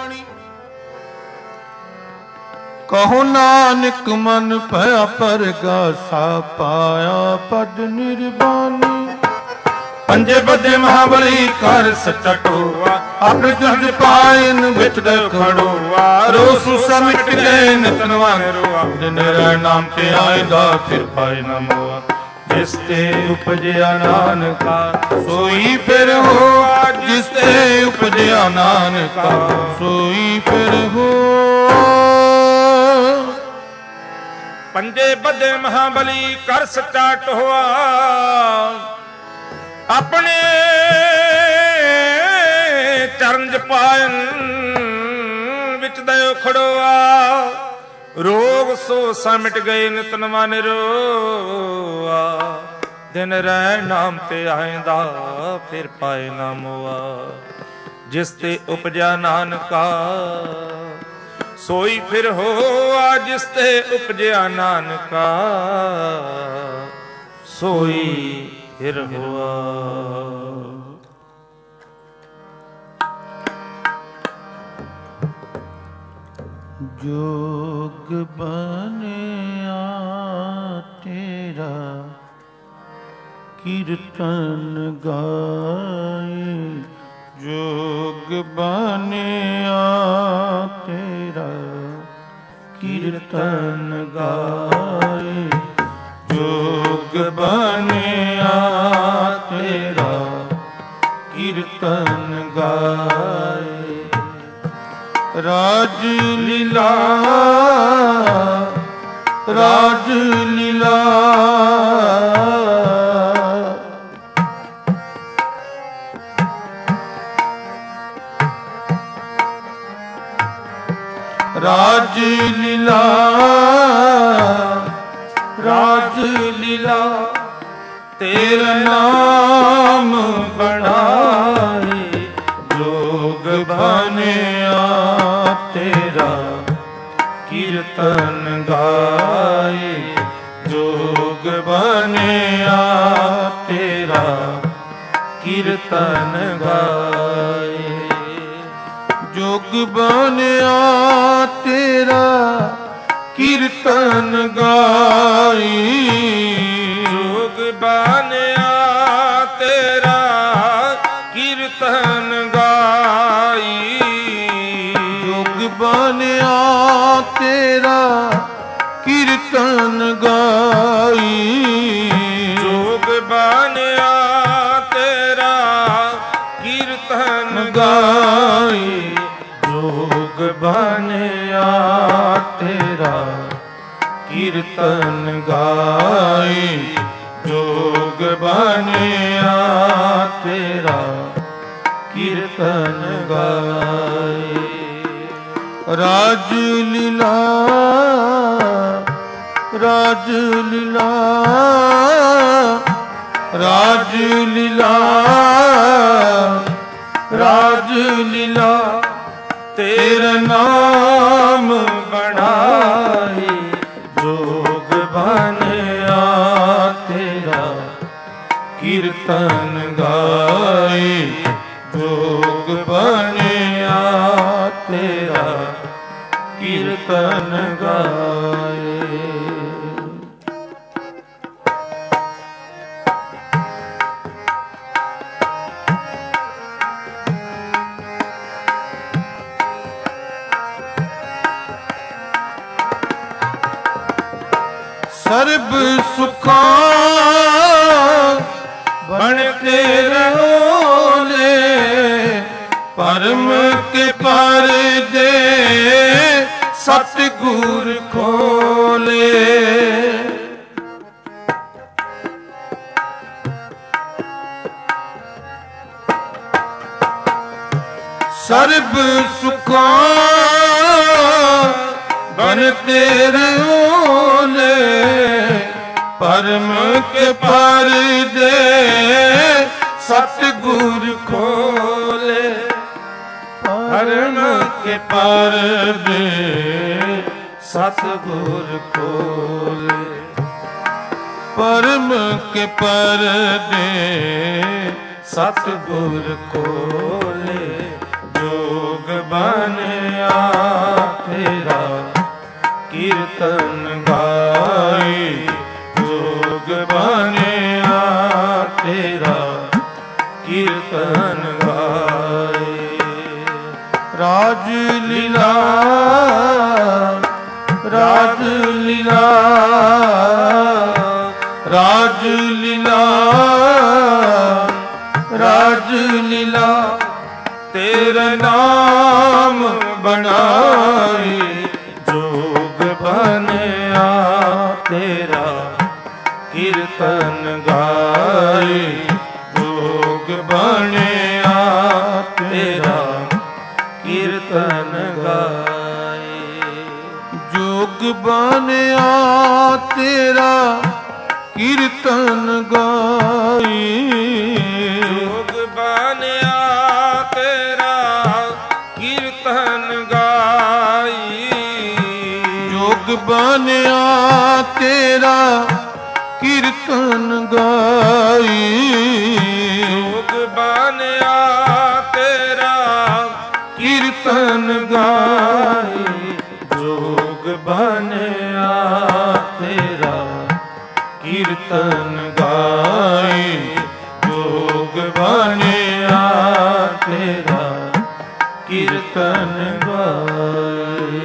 ਕਹੋ ਨਾਨਕ ਮਨ ਭਇਆ ਪਰਗਾਸਾ ਪਾਇਆ ਪਦ ਨਿਰਵਾਣੀ ਪੰਜੇ ਬੱਧੇ ਮਹਾਬਲੀ ਕਰ ਸੱਚਾ ਟੋਆ ਆਪਣੇ ਜੰਜ ਪਾਇਨ ਵਿੱਚ ਦੇ ਖੜੋਆ ਰੋਸੂ ਸਮਿਟ ਗਏ ਨਿਤਨਵਾਨ ਰੋਆ ਦਿਨ ਰਹਿ ਨਾਮ ਤੇ ਆਇਦਾ ਫਿਰ ਪਾਇ ਨਾ ਮੋਆ ਜਿਸ ਤੇ ਉਪਜਿਆ ਨਾਨਕਾ ਸੋਈ ਫਿਰ ਹੋਆ ਜਿਸ ਤੇ ਉਪਜਿਆ ਨਾਨਕਾ ਸੋਈ ਫਿਰ ਹੋਆ ਪੰਜੇ ਬੱਧੇ ਮਹਾਬਲੀ ਕਰ ਸੱਚਾ ਟੋਆ ਆਪਣੇ ਚਰਨ ਜਪਾਇਨ ਵਿੱਚ ਦਇਓ ਖੜੋਆ ਰੋਗ ਸੋ ਸਮਿਟ ਗਏ ਨਿਤਨਵਾ ਨਿਰੋਆ ਦਿਨ ਰਹਿ ਨਾਮ ਤੇ ਆਇਂਦਾ ਫਿਰ ਪਾਏ ਨਾ ਮੋਆ ਜਿਸ ਤੇ ਉਪਜਿਆ ਨਾਨਕਾ ਸੋਈ ਫਿਰ ਹੋਆ ਜਿਸ ਤੇ ਉਪਜਿਆ ਨਾਨਕਾ सोई फिर हुआ। जोग बनिया तेरा कीर्तन गाए, जोग बनिया तेरा कीर्तन गाए, जोग बनिया तेरा कीर्तन गाए। राज लीला राज लीला राज लीला राज लीला तेरा नाम बढ़ाए, जोग बनिया तेरा कीर्तन गाए, जोग बनिया तेरा कीर्तन गाए। जोग बनिया तेरा कीर्तन गाए, जोग बनिया तेरा कीर्तन गाई, जोग बनिया तेरा कीर्तन गाई, जोग बनिया तेरा कीर्तन गाई, जोग बनिया तेरा कीर्तन गाई, जोग बनिया तेरा कीर्तन गाए। राज लीला राज लीला राज लीला राज लीला तेरा नाम बढ़ाए, जोग बनिया तेरा कीर्तन गाए, जोग बनिया तेरा कीर्तन गाए। सर्ब सुखा बनते रहो ले, परम के पर्दे सतगुर खोले। सर्ब सुखा बनते रहो ले, परम के पर्दे सतगुर खोले। परम के पर्दे सतगुर खोले, परम के पर्दे सतगुर खोले। जोग बनिया तेरा कीर्तन गाए, जोग बनिया तेरा कीर्तन गाए। राज लीला राज लीला राज लीला राज लीला तेरा नाम बनाए, जोग बनिया तेरा कीर्तन गाए, जोग बनिया तेरा कीर्तन गाए। जोग बनिया तेरा कीर्तन गाए, जोग बनिया तेरा कीर्तन गाई, जोग बनिया तेरा ਕੀਰਤਨ ਗਾਈ। ਜੋਗ ਬਣਿਆ ਤੇਰਾ ਕੀਰਤਨ ਗਾਈ। ਜੋਗ ਬਣਿਆ ਤੇਰਾ ਕੀਰਤਨ ਗਾਈ। ਜੋਗ ਬਣਿਆ ਤੇਰਾ ਕੀਰਤਨ ਗਾਈ।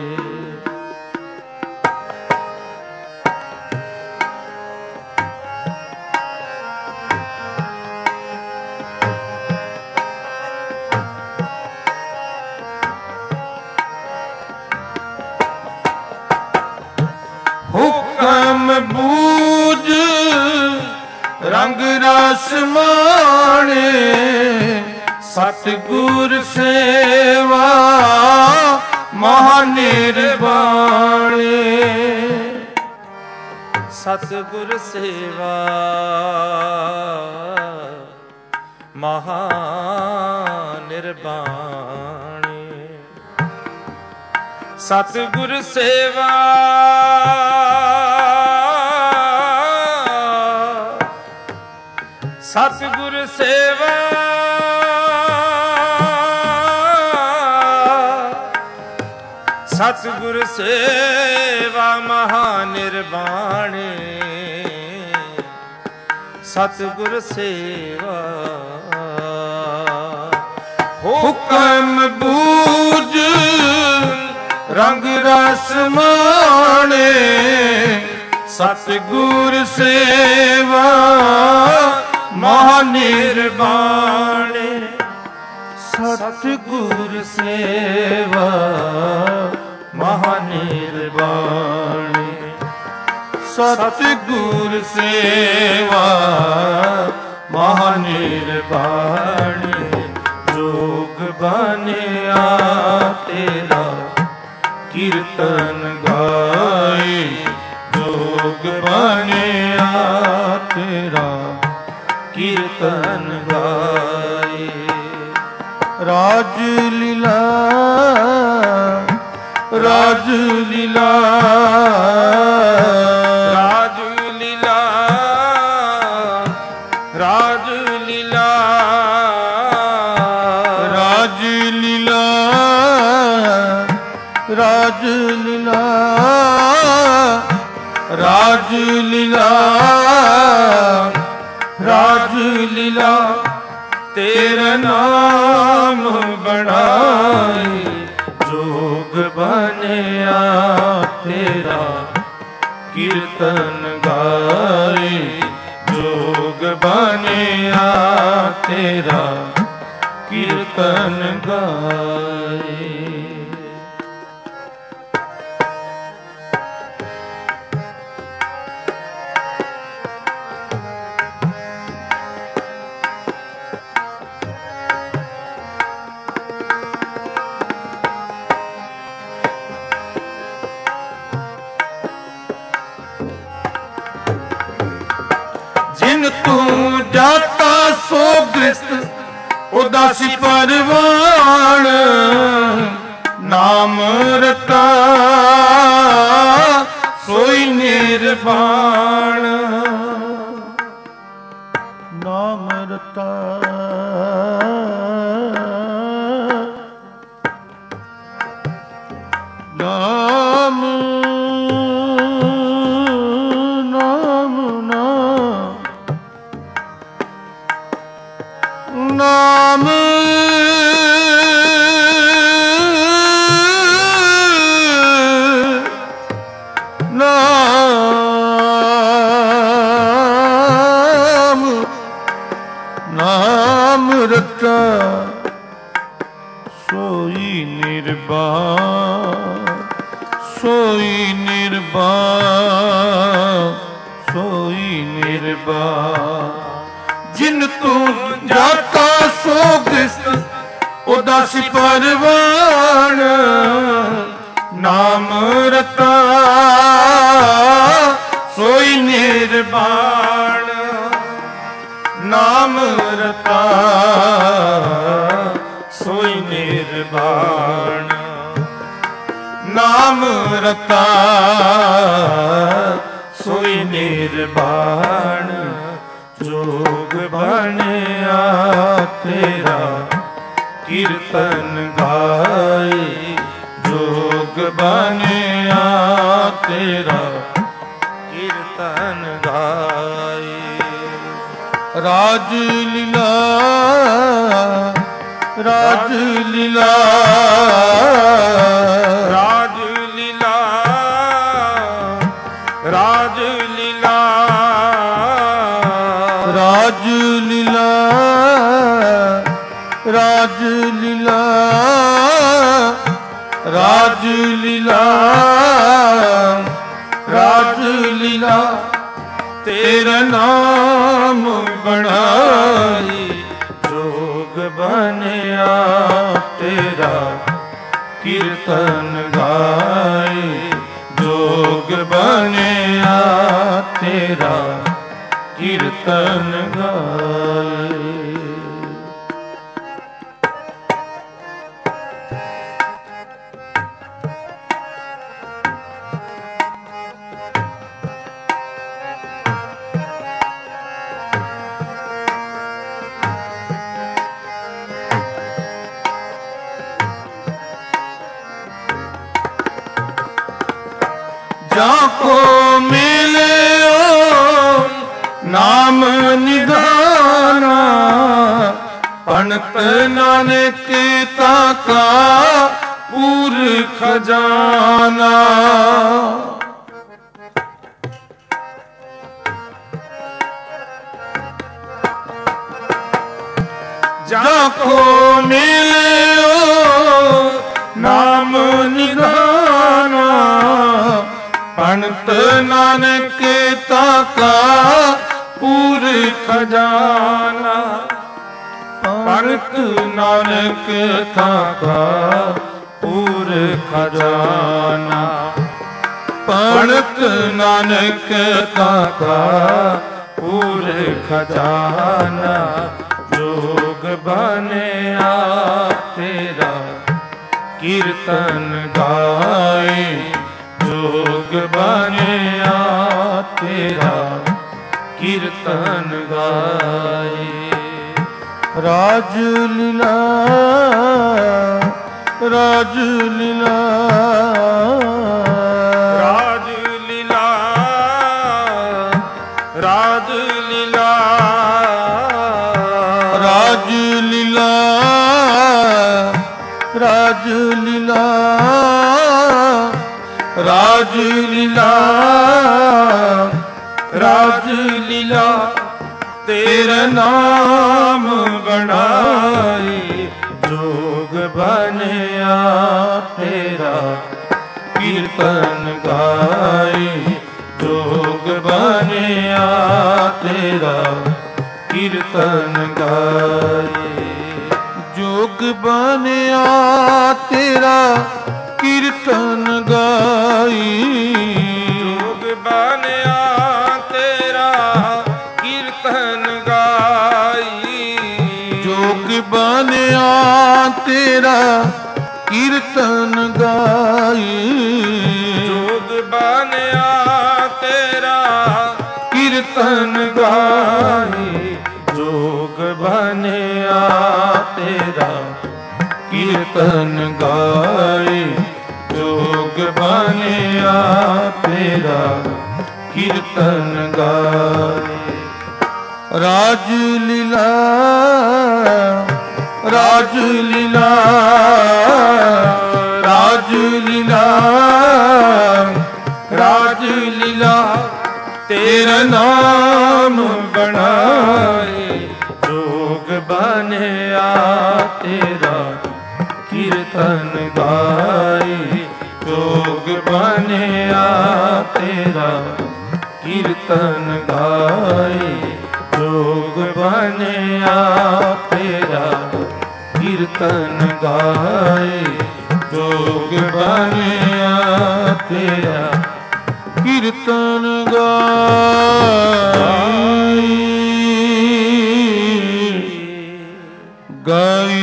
ਹੁਕਮ ਬੂਝ ਰੰਗ ਰਸ ਮਾਣੇ। ਸਤਿਗੁਰ ਸੇਵਾ ਮਹਾ ਨਿਰਵਾਣੇ। ਸਤਿਗੁਰ ਸੇਵਾ ਮਹਾ ਨਿਰਵਾਣੇ। ਸਤਿਗੁਰ ਸੇਵਾ ਸਤਿਗੁਰ ਸੇਵਾ ਸਤਿਗੁਰ ਸੇਵਾ ਮਹਾ ਨਿਰਵਾਣੇ। ਸਤਿਗੁਰ ਸੇਵਾ ਹੁਕਮ ਬੂਝ ਰੰਗ ਰਸ ਮਾਣੇ। ਸਤਿਗੁਰ ਸੇਵਾ ਮਹਾ ਨਿਰਵਾਣੇ। ਸਤਿਗੁਰ ਸੇਵਾ ਮਹਾ ਨਿਰਵਾਣੇ। ਸਤਿਗੁਰ ਸੇਵਾ ਮਹਾ ਨਿਰਵਾਣੇ। ਜੋਗ ਬਣਿਆ ਤੇਰਾ ਕੀਰਤਨ ਗਾਏ। ਜੋਗ ਬਣਿਆ ਤੇਰਾ ਕੀਰਤਨ ਗਾਏ। ਰਾਜ ਲੀਲਾ ਰਾਜ ਲੀਲਾ ਰਾਜ ਲੀਲਾ ਰਾਜ ਲੀਲਾ ਰਾਜ ਲੀਲਾ ਰਾਜ ਲੀਲਾ ਰਾਜ ਲੀਲਾ ਰਾਜ ਲੀਲਾ। ਤੇਰਾ ਨਾਮ ਬਣਾਈ। ਜੋਗ ਬਣਿਆ ਤੇਰਾ ਕੀਰਤਨ ਗਾਏ। ਜੋਗ ਬਣਿਆ ਤੇਰਾ ਕੀਰਤਨ ਗਾਏ। ਜਿਨ ਤੂੰ ਜਾਤਾ ਸੋ ਗ੍ਰਸਤ ਉਦਾਸੀ ਪਰਵਾਣ। ਨਾਮ ਰਤਾ ਸੋਈ ਨਿਰਵਾਣ। ਨਾਮ ਰਤਾ ਨਾਮ ਨਾਮ ਨਾਮ ਨਾਮ ਨਾਮ ਰਤਾ ਸੋਈ ਨਿਰਵਾਣ। ਸੋਈ ਨਿਰਵਾਣ ਸੋਈ ਨਿਰਵਾਣ। ਜਿਨ ਤੂੰ ਜਾਤਾ ਸੋ ਗ੍ਰਸਤ ਉਦਾਸੀ ਪਰਵਾਣ। ਨਾਮ ਰਤਾ ਸੋਈ ਨਿਰਵਾਣ। ਨਾਮ ਰਤਾ ਸੋਈ ਨਿਰਵਾਣ। ਨਾਮ ਰਤਾ सोई निर्वाण जोग बनिया तेरा कीर्तन गाए जोग बनिया तेरा कीर्तन गाए। राज लीला राज लीला राज लीला राज लीला राज लीला राज लीला राज लीला राज लीला तेरा नाम बनाई जोग बनिया तेरा कीर्तन गाए जोग बनिया तेरा कीर्तन गाए। जाको मिले नाम निधाना पंत नानक ताका पूर खजाना। जाको मिले नाम निधाना पंत नानक ताका पूर खजाना। पंत नानक ताका पूर खजाना पंत नानक ताका पूर खजाना। जोग बनिया तेरा कीर्तन गाए जोग बनिया तेरा कीर्तन गाए। राज लीला राज लीला राज लीला राज लीला राज लीला राज लीला राज लीला राज लीला तेरा नाम बनाए जोग बनिया तेरा कीर्तन गाए जोग बनिया तेरा कीर्तन गाए। जोग बनिया तेरा कीर्तन गाई जोग बनिया तेरा कीर्तन गाई जोग बनिया तेरा कीर्तन गाई जोग बनिया तेरा कीर्तन गाई जोग बनिया तेरा कीर्तन गाए जोग बनिया तेरा कीर्तन गाए। राज लीला राज लीला राज लीला राज लीला तेरा नाम बनाए जोग बनिया तेरा कीर्तन गाए जोग बनिया तेरा कीर्तन गाए जोग बनिया तेरा कीर्तन गाए जोग बनिया तेरा कीर्तन गाई गाई।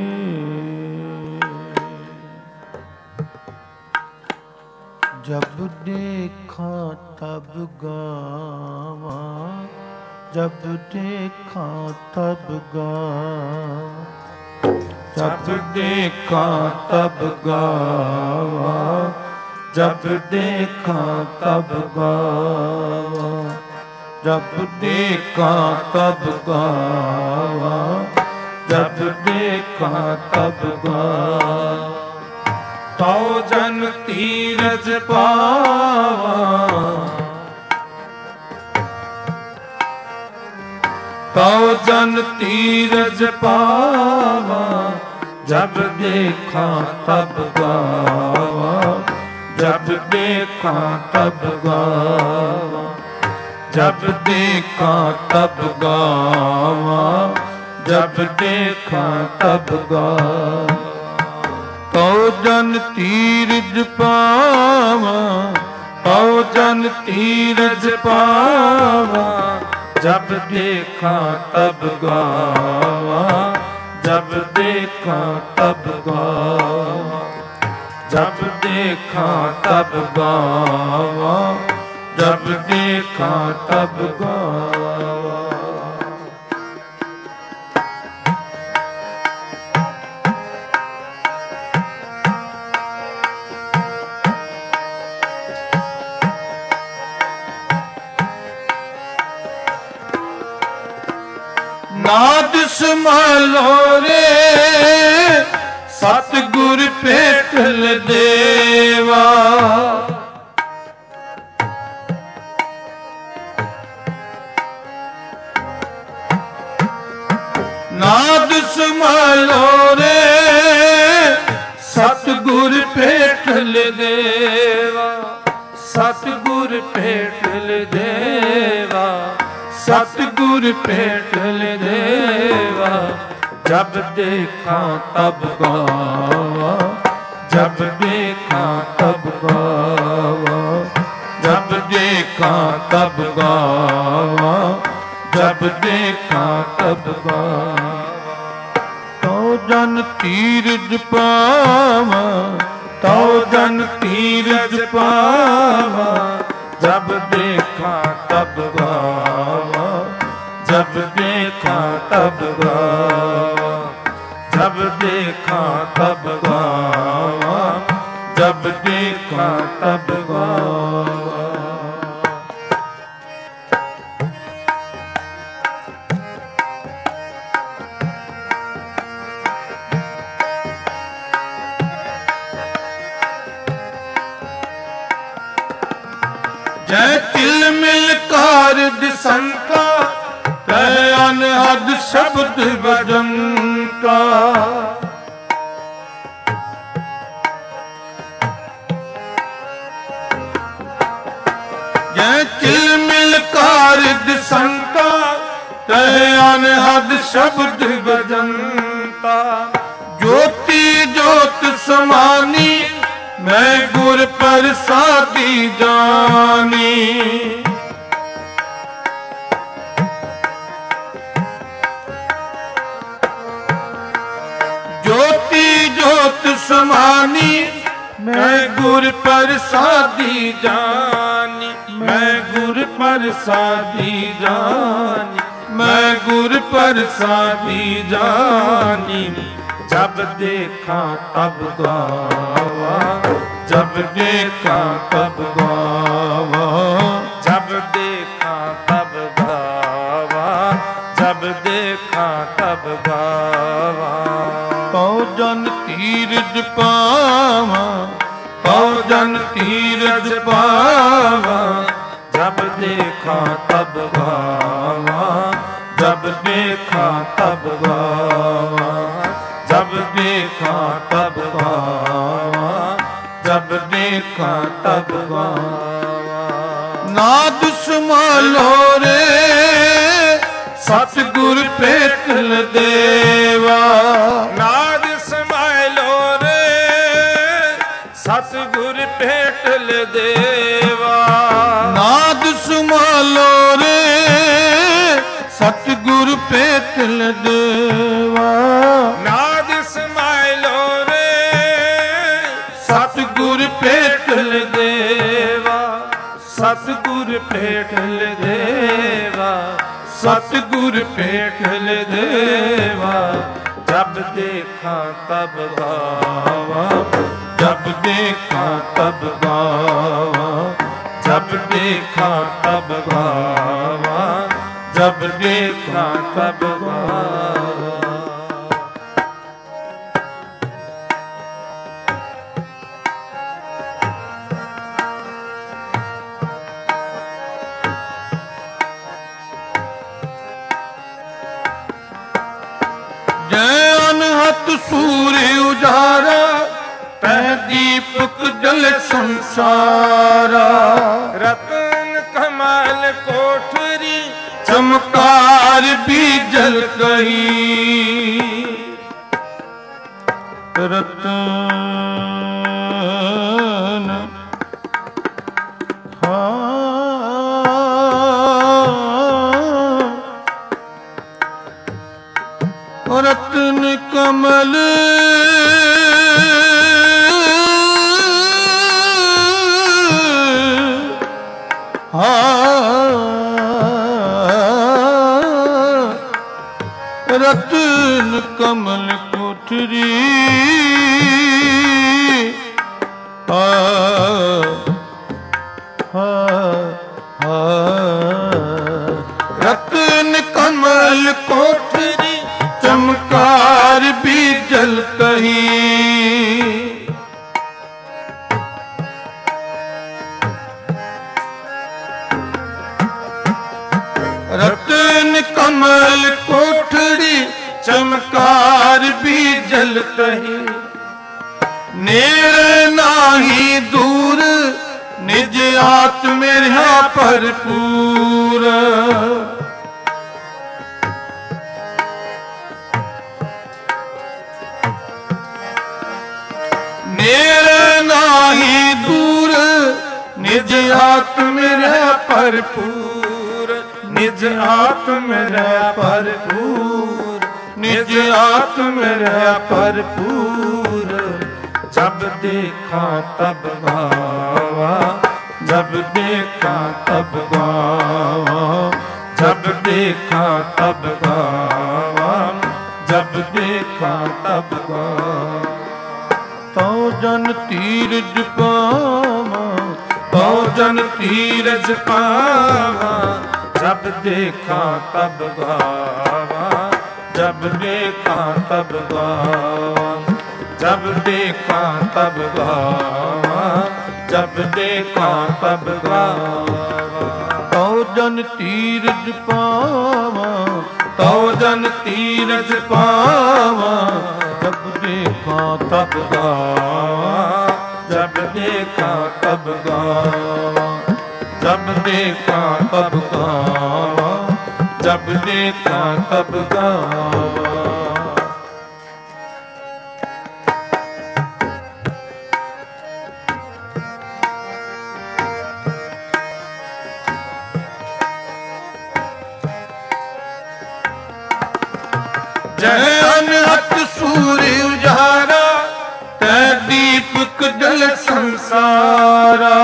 जब तब गावां, जब देखा तब गावां, जब देखा तब गावां, जब देखा तब गावां, जब देखा तब गावां, जब देखा तब गावां। तो जन तीरज पावां, तो जन तीरज पावां, जब देखा तब गावां, जब देखा तब गावां, जब देखा तब गावां, जब देखा तब गावां। तो जन तीरज पावां, तो जन तीरज पावां, जब देखा तब गावां, जब देखा तब गावां, जब देखा तब गावां, जब देखा तब गावां। नाद संभालो रे सतगुर भेटल देवा, नाद संभालो रे सतगुर भेटल देवा, सतगुर भेटल देवा, सतगुर भेटल देवा। जब देखा तब गावां, जब देखा तब गावां, जब देखा तब गावां, जब देखा तब गावां। तो जन तीरज पावां, तो जन तीरज पावां, जब देखा तब गावां, जब देखा तब गावां, जब देखा तब गावां, जब देखा तब गावां। जय तिल मिल कारज संका, तै अनहद शब्द बजंता। जय तिल मिल कारज संका, तै अनहद शब्द बजंता। ज्योति ज्योत समानी, मैं गुर प्रसादी जानी। ज्योति ज्योत समानी, मैं गुर प्रसादी जानी, मैं गुर प्रसादी जानी, मैं गुर प्रसादी जानी। जब देखा तब गावां, जब देखा तब गावां, जब देखा तब गावां, जब देखा तब गावां। तो जन तीरज पावां, तो जन तीरज पावां, जब देखा तब गावां, जब देखा तब गावां, जब देखा तब गावां, जब देखा तब गावां। नाद संभालो रे सतगुर भेटल देवा, नाद संभालो रे सतगुर भेटल देवा। नाद संभालो रे सतगुर भेटल देवा। नाद संभालो रे सतगुर भेटल देवा, सतगुर पेठल देवा, सतगुर पेठल देवा। जब देखा तब गावा, जब देखा तब गावा, जब देखा तब गावा, जब देखा तब गावा। जय अनहत सूर्य उजारा, तै दीपक जल संसारा। रतन कमल कोठरी, चमकार भी जल कही। रतन रत्न कमल रत्न कमल कोठरी। रत्न कमल कोठरी, चमकार भी जल कही। रतन कमल कोठरी, चमकार भी जल कही। नेड़ नाही दूर, निज आत्म मेरा भरपूर। नेड़ नाही दूर, निज आत्म मेरा भरपूर। निज आत्म मेरा भरपूर, निज आत्म मेरा भरपूर। जब देखा तब गावा, जब देखा तब गावा, जब देखा तब गावा, जब देखा तब गावा। तो जन तीरज पावा, तो जन तीरज पावा। जब देखा तब गावा, जब देखा तब गावा, जब देखा तब गावा, जब देखा तब गावा। तो जन तीरज पावा, तो जन तीरज पावा। जब देखा तब गावा, जब देखा तब गावा, जब देखा तब गावा, जब देखा तब गावा। जय अनहत सूर्य उजारा, तै दीपक जल संसारा।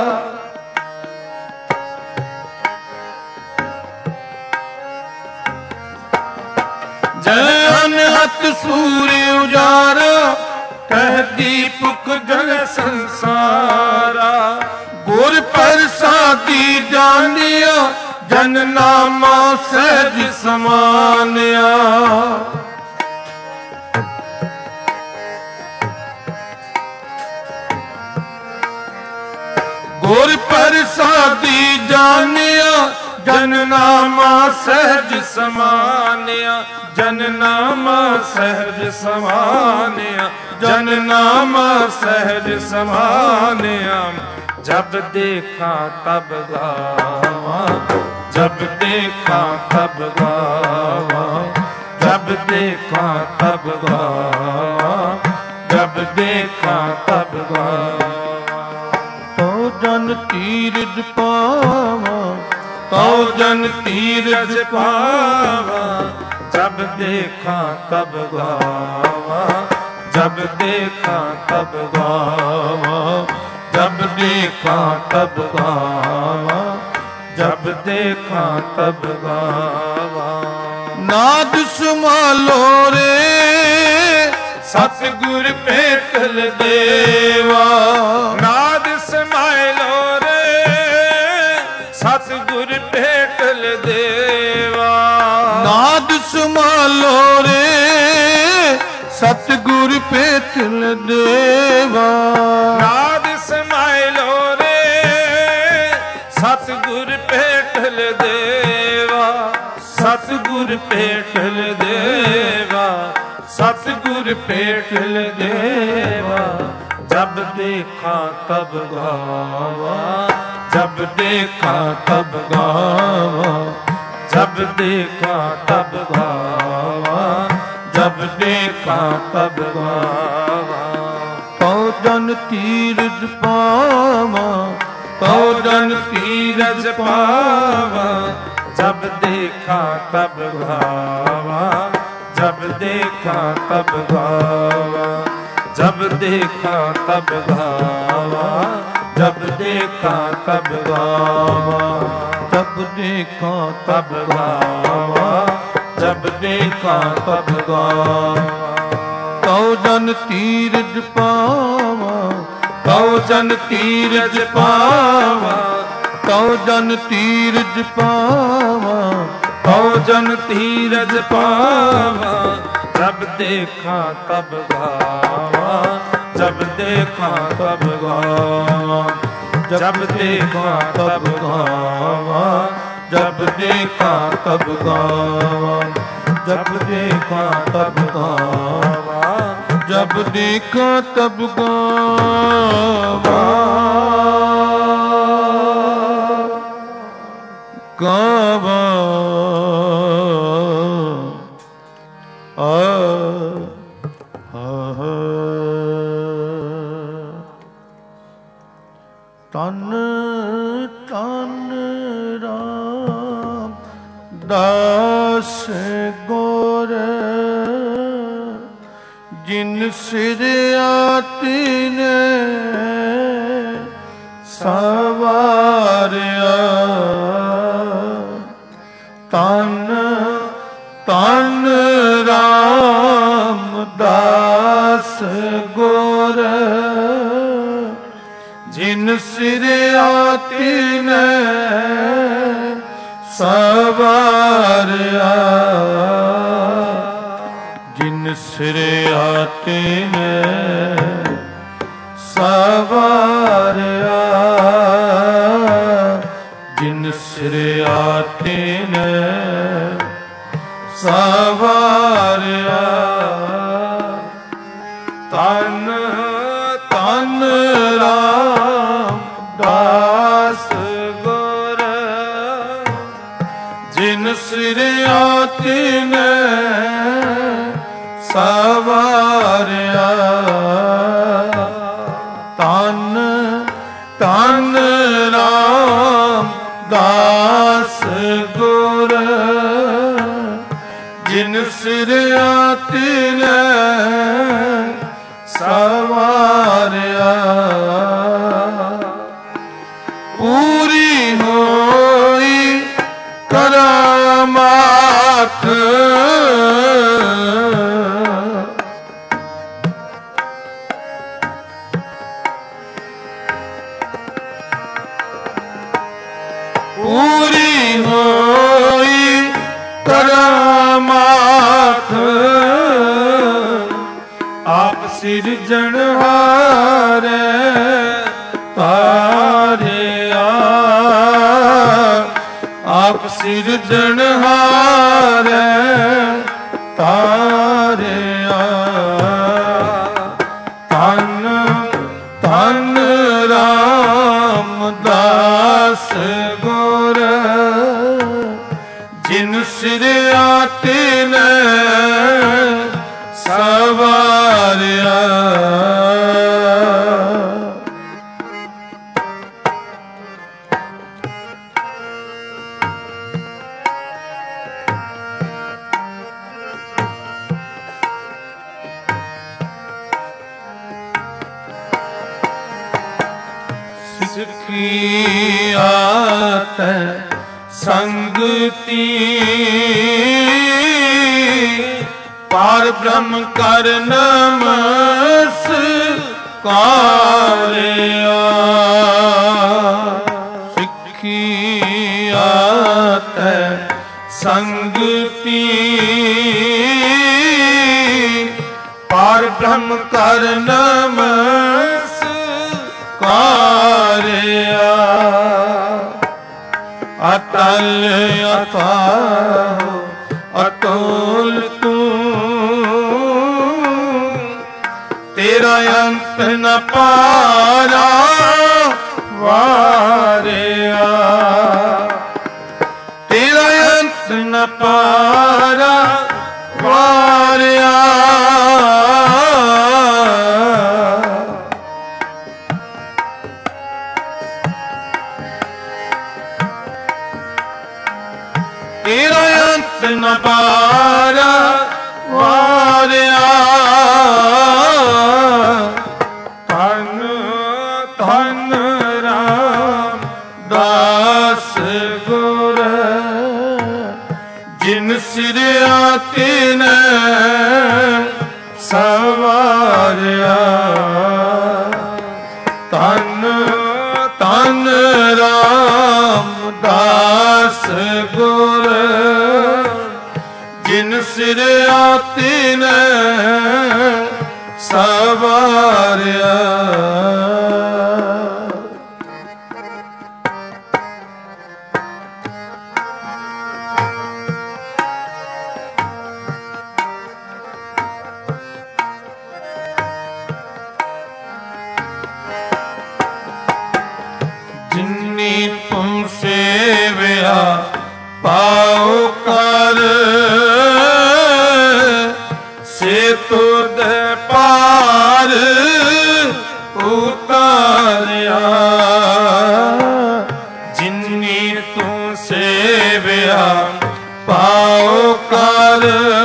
जय अनहत सूर्य उजारा, तै दीपक जल संसारा। गुर प्रसादी जानिया, जन नामा सहज समानिया। गुर प्रसादी जानिया, जन नामा सहज समानिया। जन नामा सहज समानिया, जन नामा सहज समानिया। जब देखा तब गावा, जब देखा तब गावा, जब देखा तब गावा, जब देखा तब गावा। तो जन तीरज पावा, तो जन तीरज पावा। जब देखा तब गावा, जब देखा तब गावा, जब देखा तब गावा, जब देखा तब गावा। नाद संभालो रे सतगुर पेटल देवा, नाद समालो रे सतगुर पेटल देवा। नाद संभालो रे सतगुर पेटल देवा। नाद समालो रे सतगुर पेटल देवा, सतगुर पेटल देवा, सतगुर पेटल देवा। जब देखा तब गावा, जब देखा तब गावा, जब देखा तब गावा, जब देखा तब गावा। पौजन तीरज पावा, पौजन तीरज पावा, जब देखा तब गावा, जब देखा तब गावा, जब देखा तब गावा, जब देखा तब गावा, जब देखा तब गावा, जब देखा तब गावा। पौजन तीरज पावा, पौजन तीरज पावा, पौजन तीरज पावा, पौजन तीरज पावा। जब देखा तब गावा, जब देखा तब गावा, जब देखा तब गावा, जब देखा तब गावा, जब देखा तब गावा, जब देखा तब गावा। गावा तन तन राम दास गोर, जिन सिर आती ने सवारिया। तन तन राम दास गोर, जिन सिर आती ने सवारिया। जिन सिर आते हैं सवारिया, जिन सिर आते हैं सवारिया। तन तन राम दास गोर, जिन सिर आते हैं सवारिया। तन तन राम दास गुर, जिन सिर आती ने सवारिया। पूरी होई करामात, पूरी होई करामात। आप सिरजनहारे तारे आप सिरजनहारे तारे तन तन रामदास गुर, जिन सिर आते ने सवारिया। ਸਿੱਖਿਆ ਸੰਗਤੀ ਪਾਰ ਬ੍ਰਹਮ ਕਰ ਨਮਸਕਾਰਿਆ। ਸਿੱਖਿਆ ਸੰਗਤੀ ਪਾਰ ਬ੍ਰਹਮ ਕਰ ਨਮਸਕਾਰਿਆ। ਅਤਲ ਅਥਾਹ ਅਤੁਲ ਤੂੰ, ਤੇਰਾ ਅੰਤ ਨ ਪਾਰਾ ਵਾਰਿਆ। ਤੇਰਾ ਅੰਤ ਨ ਪਾਰਾ ਵਾਰਿਆ। ਤੇਰਾ ਅੰਤ ਨ ਪਾਰਾ ਵਾਰਿਆ। ਧੰਨ ਧੰਨ ਰਾਮਦਾਸ ਗੁਰ, ਜਿਨ ਸਿਰਿਆ ਤਿਨੈ ਸਵਾਰਿਆ। ਧੰਨ ਧੰਨ ਰਾਮਦਾਸ ਗੁਰ, ਜਿਨ ਸਿਰਿਆ ਤਿਨੈ ਸਵਾਰਿਆ। ਜਿਨੀ ਤੁਮ ਸੇਵਿਆ ਪਾਉ ਕਰ, ਸੇ ਤੁਧ ਪਾਰ ਉਤਾਰਿਆ। ਜਿਨੀ ਤੂੰ ਸੇਵਿਆ ਪਾਉ ਕਰ,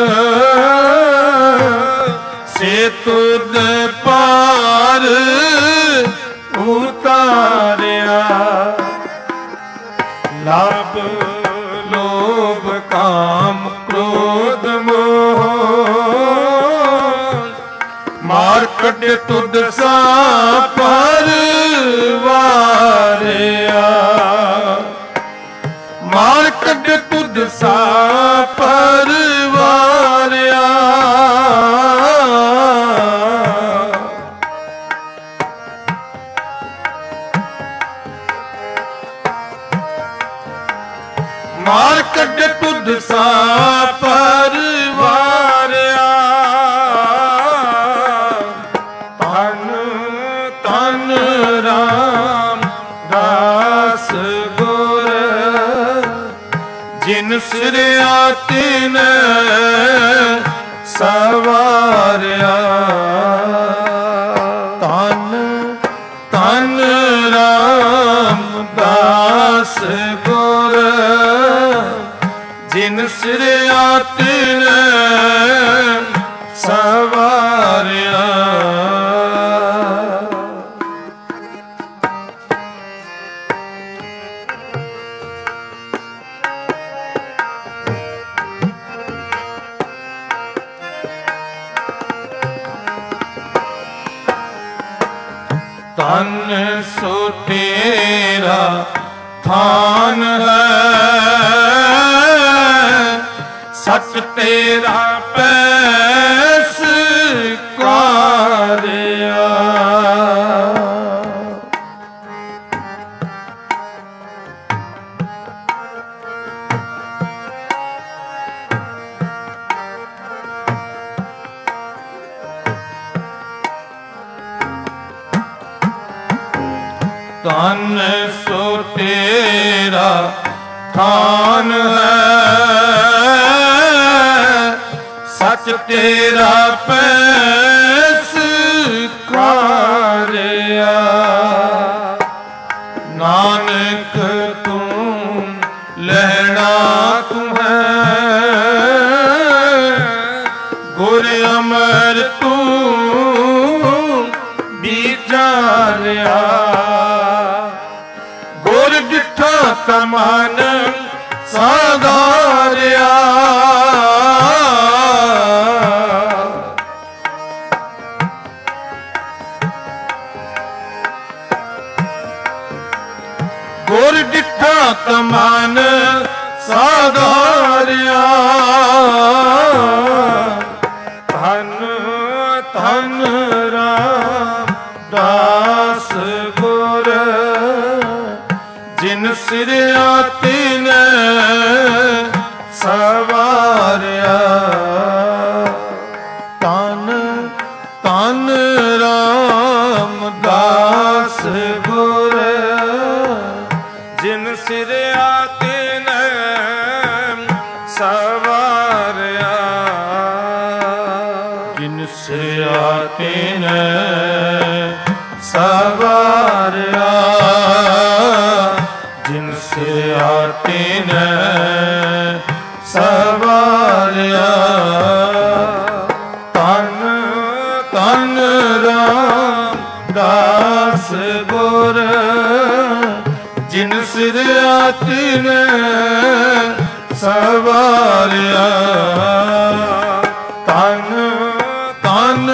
ਸੇ ਤੁਧ ਪਾਰ ਉਤਾਰਿਆ। ਲਾਭ ਲੋਭ ਕਾਮ ਕ੍ਰੋਧ ਮੋਹ, ਮਾਰ ਕੱਢੇ ਤੁਧ ਸਾ ਪਰਵਾਰਿਆ। ਮਾਰ ਕੱਢੇ ਤੁਧ ਸਾ ਪਰਵਾਰਿਆ। ਮਾਰ ਕੱਢੇ ਤੁਧ ਸਾ ਪਰਵਾਰਿਆ। ਧੰਨ ਧੰਨ ਰਾਮਦਾਸ ਗੁਰ, ਜਿਨ ਸਿਰਿਆ ਤਿਨੈ ਸਵਾਰਿਆ। ਧੰਨ ਧੰਨ ਰਾਮਦਾਸ ਗੁਰ, ਜਿਨ ਸਿਰਿਆ ਤਿਨੈ ਸਵਾਰਿਆ। ਧਨ ਸੋ ਤੇਰਾ ਥਾਨ ਹੈ, ਸੱਚ ਤੇਰਾ ਪੈਸ ਕਾਰਿਆ। ਧਨ ਸੋ ਤੇਰਾ ਥਾਨ ਹੈ, ਸੱਚ ਤੇਰਾ ਪੈਸ ਕਾਰਿਆ। ਨਾਨਕ ਤੂੰ ਲੈਣਾ ਤੂੰ ਹੈ, ਗੁਰ ਅਮਰ ਤੂੰ ਵਿਚਾਰਿਆ। ਮਨ ਸਾਧਾਰਿਆ। ਗੁਰ ਡਿਠਾ ਤਮਨ ਸਾਧਾਰਿਆ। ਧੰਨ ਧੰਨ ਰਾਮਦਾਸ ਗੁਰ ਜਿਨ ਸਿਰਿਆ ਤਿਨ ਸਵਾਰਿਆ। ਧੰਨ ਧੰਨ ਰਾਮਦਾਸ ਗੁਰ ਜਿਨ ਸਿਰਿਆ ਤਿਨ ਸਵਾਰਿਆ। ਜਿਨ ਸਿਰਿਆ ਤਿਨ ਸਵਾਰਿਆ। ਜਿਨ ਸਿਰਿਆ ਤਿਨ ਸਵਾਰਿਆ। ਧੰਨ ਧੰਨ ਰਾਮਦਾਸ ਗੁਰ ਜਿਨ ਸਿਰਿਆ ਤਿਨ ਸਵਾਰਿਆ। ਧੰਨ ਧੰਨ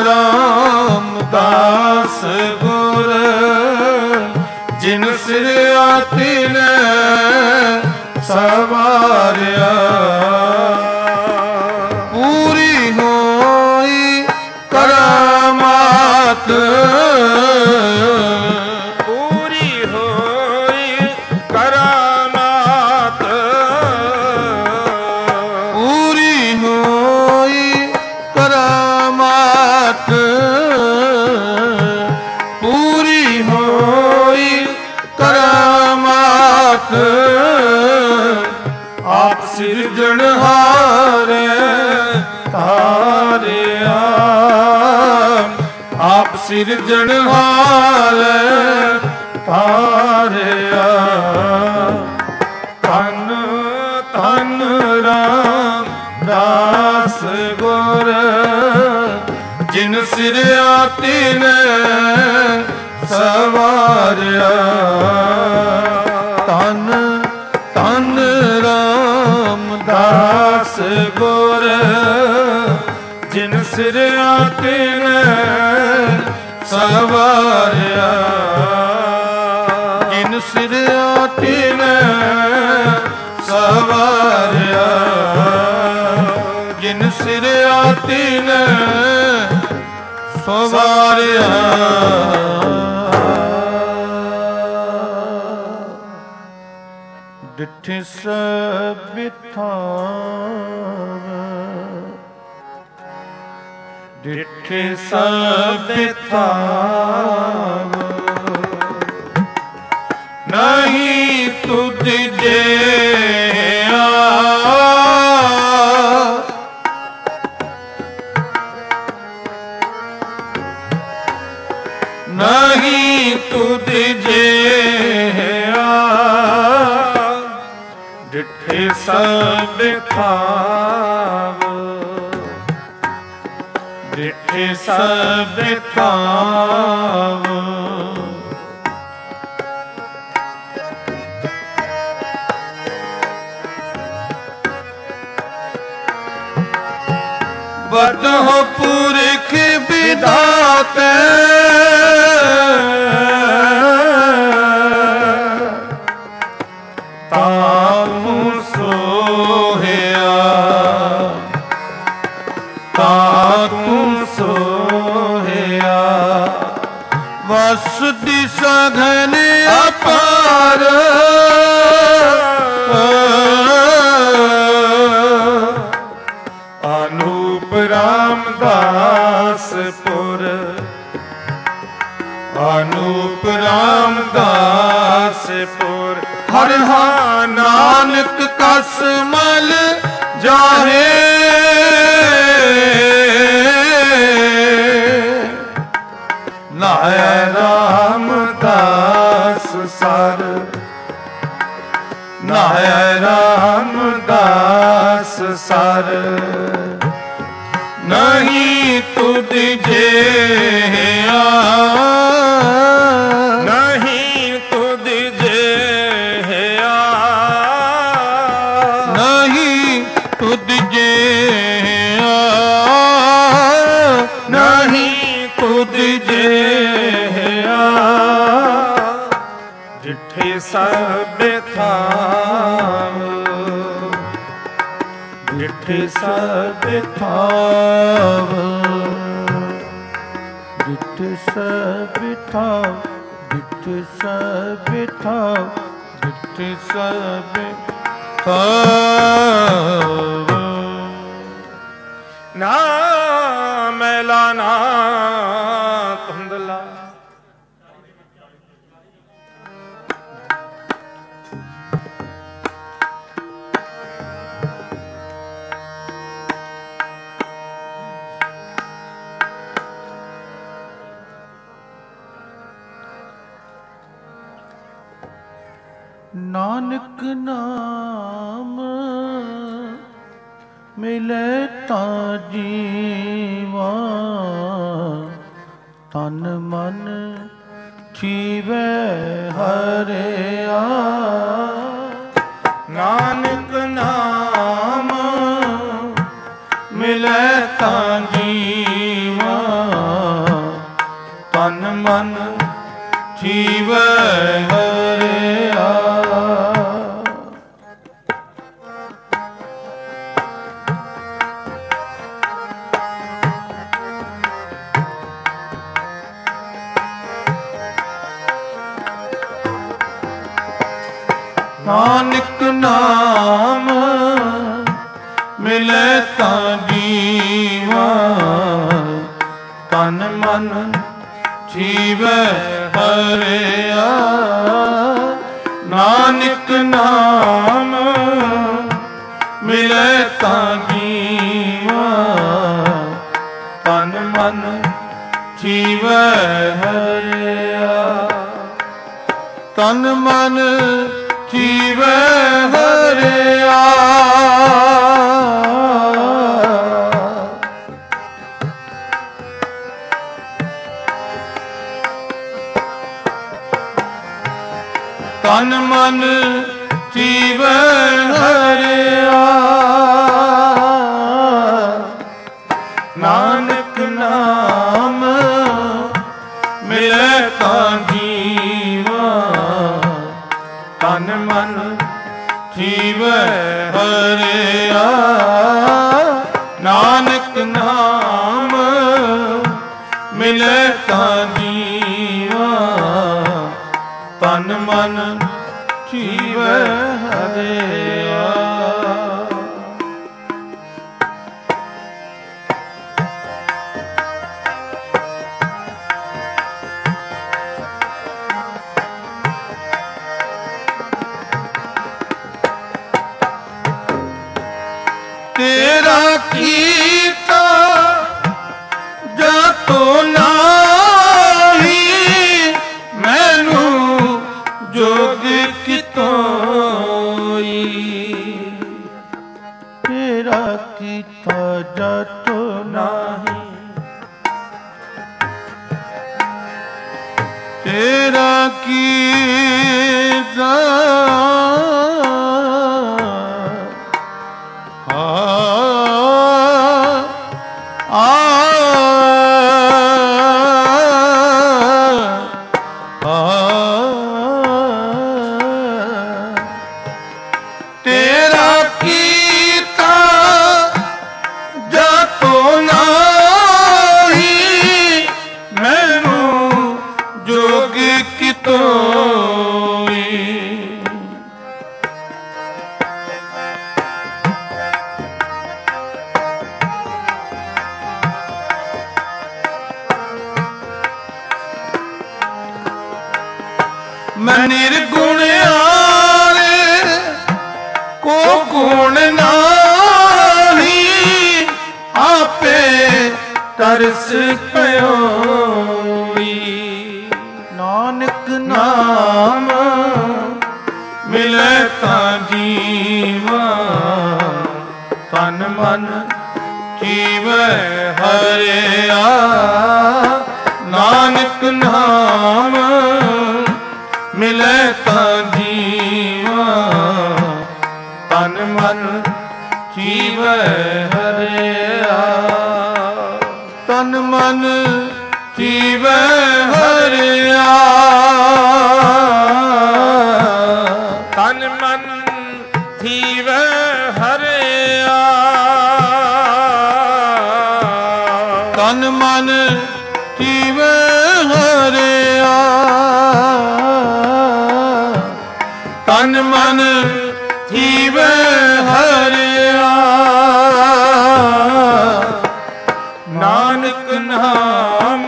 ਰਾਮਦਾਸ ਗੁਰ ਜਿਨ ਸਿਰਿਆ ਤਿਨ ਸਵਾਰਿਆ। ਪੂਰੀ ਹੋਈ ਕਰਾਮਾਤ। ਪੂਰੀ ਹੋਈ ਕਰਾਮਾਤ। ਪੂਰੀ ਹੋਈ ਕਰਾਮਾਤ। ਪੂਰੀ ਹੋਈ ਕਰਾਮਾਤ। ਆਪ ਸਿਰਜਣਹਾਰ ਤਾਰਿਆ। ਆਪ ਸਿਰਜਣਹਾਰ ਤਾਰਿਆ। ਧੰਨ ਧੰਨ ਰਾਮਦਾਸ ਗੁਰ ਜਿਨ ਸਿਰਿਆ ਤਿਨ ਸਵਾਰਿਆ। ਧੰਨ ਧੰਨ ਰਾਮਦਾਸ ਗੁਰ ਜਿਨ ਸਿਰਿਆ ਤਿਨ ਸਵਾਰਿਆ। ਜਿਨ ਸਿਰਿਆ ਤਿਨ ਸਵਾਰਿਆ। ਜਿਨ ਸਿਰਿਆ ਤਿਨ ਸਵਾਰਿਆ। ਡਿਠੇ ਸਭ ਥਾਂ। ਡਿਠੇ ਸਭ ਥਾਂ। ਨਹੀਂ ਤੁਧ ਜਿਹਾ। ਨਹੀਂ ਤੁਧ ਜਿਹਾ। ਡਿਠੇ ਸਭ ਥਾਂ। ਡਿਠੇ ਸਭ ਥਾਂ। ਬਦਹੁ ਪੁਰਖ ਵਿਧਾਤੇ। ਤਾਨੂੰ ਸੋਹਿਆ। ਤਾਨੂੰ ਸੋਹਿਆ। ਵਸ ਦਿਸਾ ਘਨ ਅਪਾਰ। ਅਨੂਪ ਰਾਮਦਾਸ ਪੁਰ। ਅਨੂਪ ਰਾਮਦਾਸ ਪੁਰ। ਹਰ ਹਾ ਨਾਨਕ ਕਸ ਮਲ ਜਾਹੇ। ਨਾਇ ਰਾਮਦਾਸ ਸਰ। ਨਾਇ ਰਾਮਦਾਸ ਸਰ। ਨਹੀਂ ਤੁਧ ਜਿਹਾ। ਨਹੀਂ ਤੁਧ ਜਿਹਾ। ਡਿਠੇ ਸਭ ਥਾਵ, ਡਿਠੇ ਸਭ ਥਾਵ, ਡਿਠੇ ਸਭ ਥਾਵ, ਡਿਠੇ ਸਭ ਥਾਵ, ਡਿਠੇ ਸਭ ਥਾਵ। ਨਾ ਮੈਲਾ ਨਾ ਧੁੰਦਲਾ, ਨਾਨਕ ਨਾਮ ਮਿਲੇ ਤਾਂ ਜੀਵਾ, ਤਨ ਮਨ ਜੀਵੇ ਹਰਿਆ। ਨਾਨਕ ਨਾਮ ਮਿਲੇ ਤਾਂ ਜੀਵਾ, ਤਨ ਮਨ ਜੀਵੇ ਹਰਿਆ। ਨਾਨਕ ਨਾਮ ਮਿਲੇ ਤਾਂ ਜੀਵਾ, ਤਨ ਮਨ ਜੀਵੇ ਹਰਿਆ। ਨਾਨਕ ਨਾਮ ਮਿਲੇ ਤਾਂ ਜੀਵਾ, ਤਨ ਮਨ ਜੀਵੇ ਹਰਿਆ। ਤਨ ਮਨ ਜੀਵੇ ਹਰਿਆ। ਤਨ ਮਨ ਜੀਵੇ ਹਰਿਆ। ਨਾਨਕ ਨਾਮ ਮਿਲੇ ਤਾਂ ਜੀਵਾ, ਤਨ ਮਨ ਜੀਵੇ ਹਰਿਆ। ਨਾਨਕ ਨਾਮ ਮਿਲੇ ਤਾਂ ਜੀਵਾ, ਤਨ ਮਨ ਜੀਵੇ ਹਰਿਆ। ਤੇਰਾ ਕੀਤਾ ਜਾਤੋ ਨਾਹੀ, ਮੈਨੂੰ ਜੋਗ ਕਿਤੋਈ। ਤੇਰਾ ਕੀਤਾ ਜਾਤੋ ਨਾਹੀ, ਤੇਰਾ ਕੀਤਾ ਤੇਰਾ ਕੀਤਾ ਜਾਤੋ ਨਾਹੀ, ਮੈਨੂੰ ਜੋਗ ਕਿਤੋਈ। ਮੈਂ ਨਿਰਗੁਣ ਆਰੇ ਕੋ ਗੁਣ ਨਾਹੀ, ਆਪੇ ਤਰਸ ਪਇਓਈ। ਨਾਨਕ ਨਾਮ ਮਿਲੇ ਤਾਂ ਜੀਵਾ, ਤਨ ਮਨ ਜੀਵੇ ਹਰਿਆ। ਨਾਨਕ ਨਾਮ ਮਿਲੇ ਤਾਂ ਜੀਵਾ, ਤਨ ਮਨ ਜੀਵੇ ਹਰਿਆ। ਤਨ ਮਨ ਜੀਵੇ ਹਰਿਆ। ਜੀਵੇ ਹਰਿਆ ਤਨ ਮਨ ਜੀਵੇ ਹਰਿਆ ਨਾਨਕ ਨਾਮ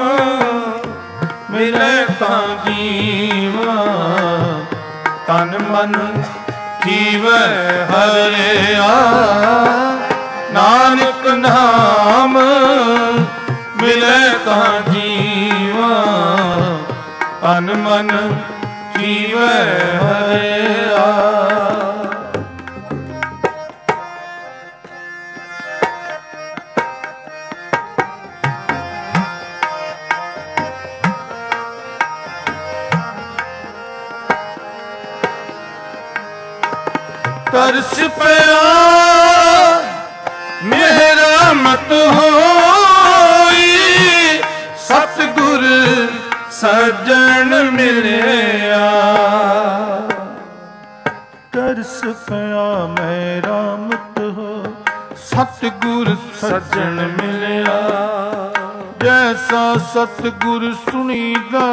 ਮਿਲੇ ਤਾਂ ਜੀਵਾ ਤਨ ਮਨ ਜੀਵੇ ਹਰਿਆ ਨਾਨਕ ਨਾਮ ਮਿਲੇ ਤਾਂ ਜੀਵਾ ਤਨ ਮਨ ਜੀਵੇ ਹਰਿਆ ਤਰਸ ਪਿਆ ਮੇਰਾ ਮਤ ਹੋਈ ਸਤਿਗੁਰ ਸੱਜਣ ਮਿਲਿਆ ਤਰਸ ਪਿਆ ਮੇਰਾ ਮਤ ਹੋ ਸਤਿਗੁਰ ਸੱਜਣ ਮਿਲਿਆ ਜੈਸਾ ਸਤਿਗੁਰ ਸੁਣੀਦਾ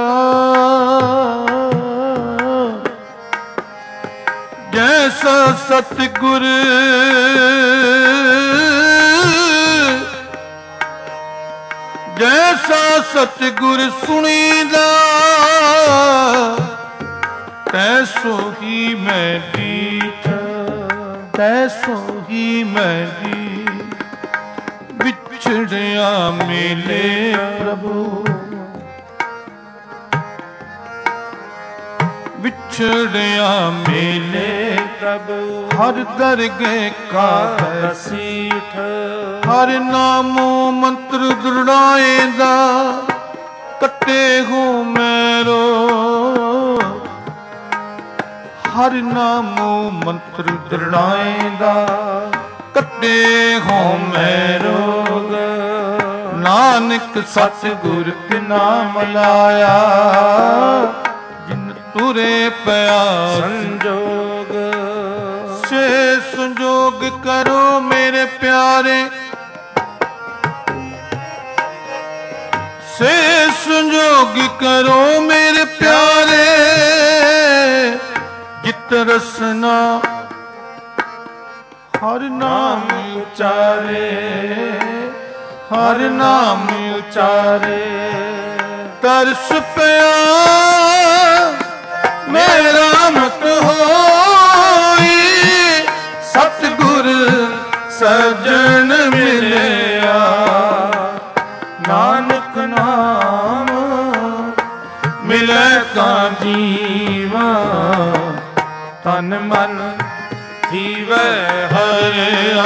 ਜੈਸਾ ਸਤਿਗੁਰ ਜੈਸਾ ਸਤਿਗੁਰ ਸੁਣੀਦਾ ਤੈਸੋ ਹੀ ਮੈਂ ਦੀਠ ਤੈਸੋ ਹੀ ਮੈਂ ਦੀ ਵਿਛੜਿਆ ਮਿਲੇ ਪ੍ਰਭੂ ਵਿਛੜਿਆ ਮਿਲੇ ਪ੍ਰਭੂ ਹਰ ਦਰਗਹਿ ਕਾ ਬਸੀਠ ਹਰ ਨਾਮੋ ਮੰਤਰ ਦ੍ਰਿੜਾਏਦਾ ਕੱਟੇ ਹੋ ਮੈਰੋ ਹਰ ਨਾਮੋ ਮੰਤਰ ਦ੍ਰਿੜਾਏਦਾ ਕੱਟੇ ਹੋ ਮੈਰੋ ਨਾਨਕ ਸਤਿਗੁਰ ਕੇ ਨਾਮ ਲਾਇਆ ਤੁਰੇ ਪਿਆ ਸੰਜੋਗ ਸੇ ਸੰਜੋਗ ਕਰੋ ਮੇਰੇ ਪਿਆਰੇ ਸੇ ਸੰਜੋਗ ਕਰੋ ਮੇਰੇ ਪਿਆਰੇ ਜਿਤ ਰਸਨਾ ਹਰ ਨਾਮ ਉਚਾਰੇ ਹਰ ਨਾਮ ਉਚਾਰੇ ਤਰਸ ਪਿਆ ਮੇਰਾ ਮਤ ਹੋਈ ਸਤਿਗੁਰ ਸੱਜਣ ਮਿਲਿਆ ਨਾਨਕ ਨਾਮ ਮਿਲੇ ਤਾਂ ਜੀਵਾ ਤਨ ਮਨ ਜੀਵੇ ਹਰਿਆ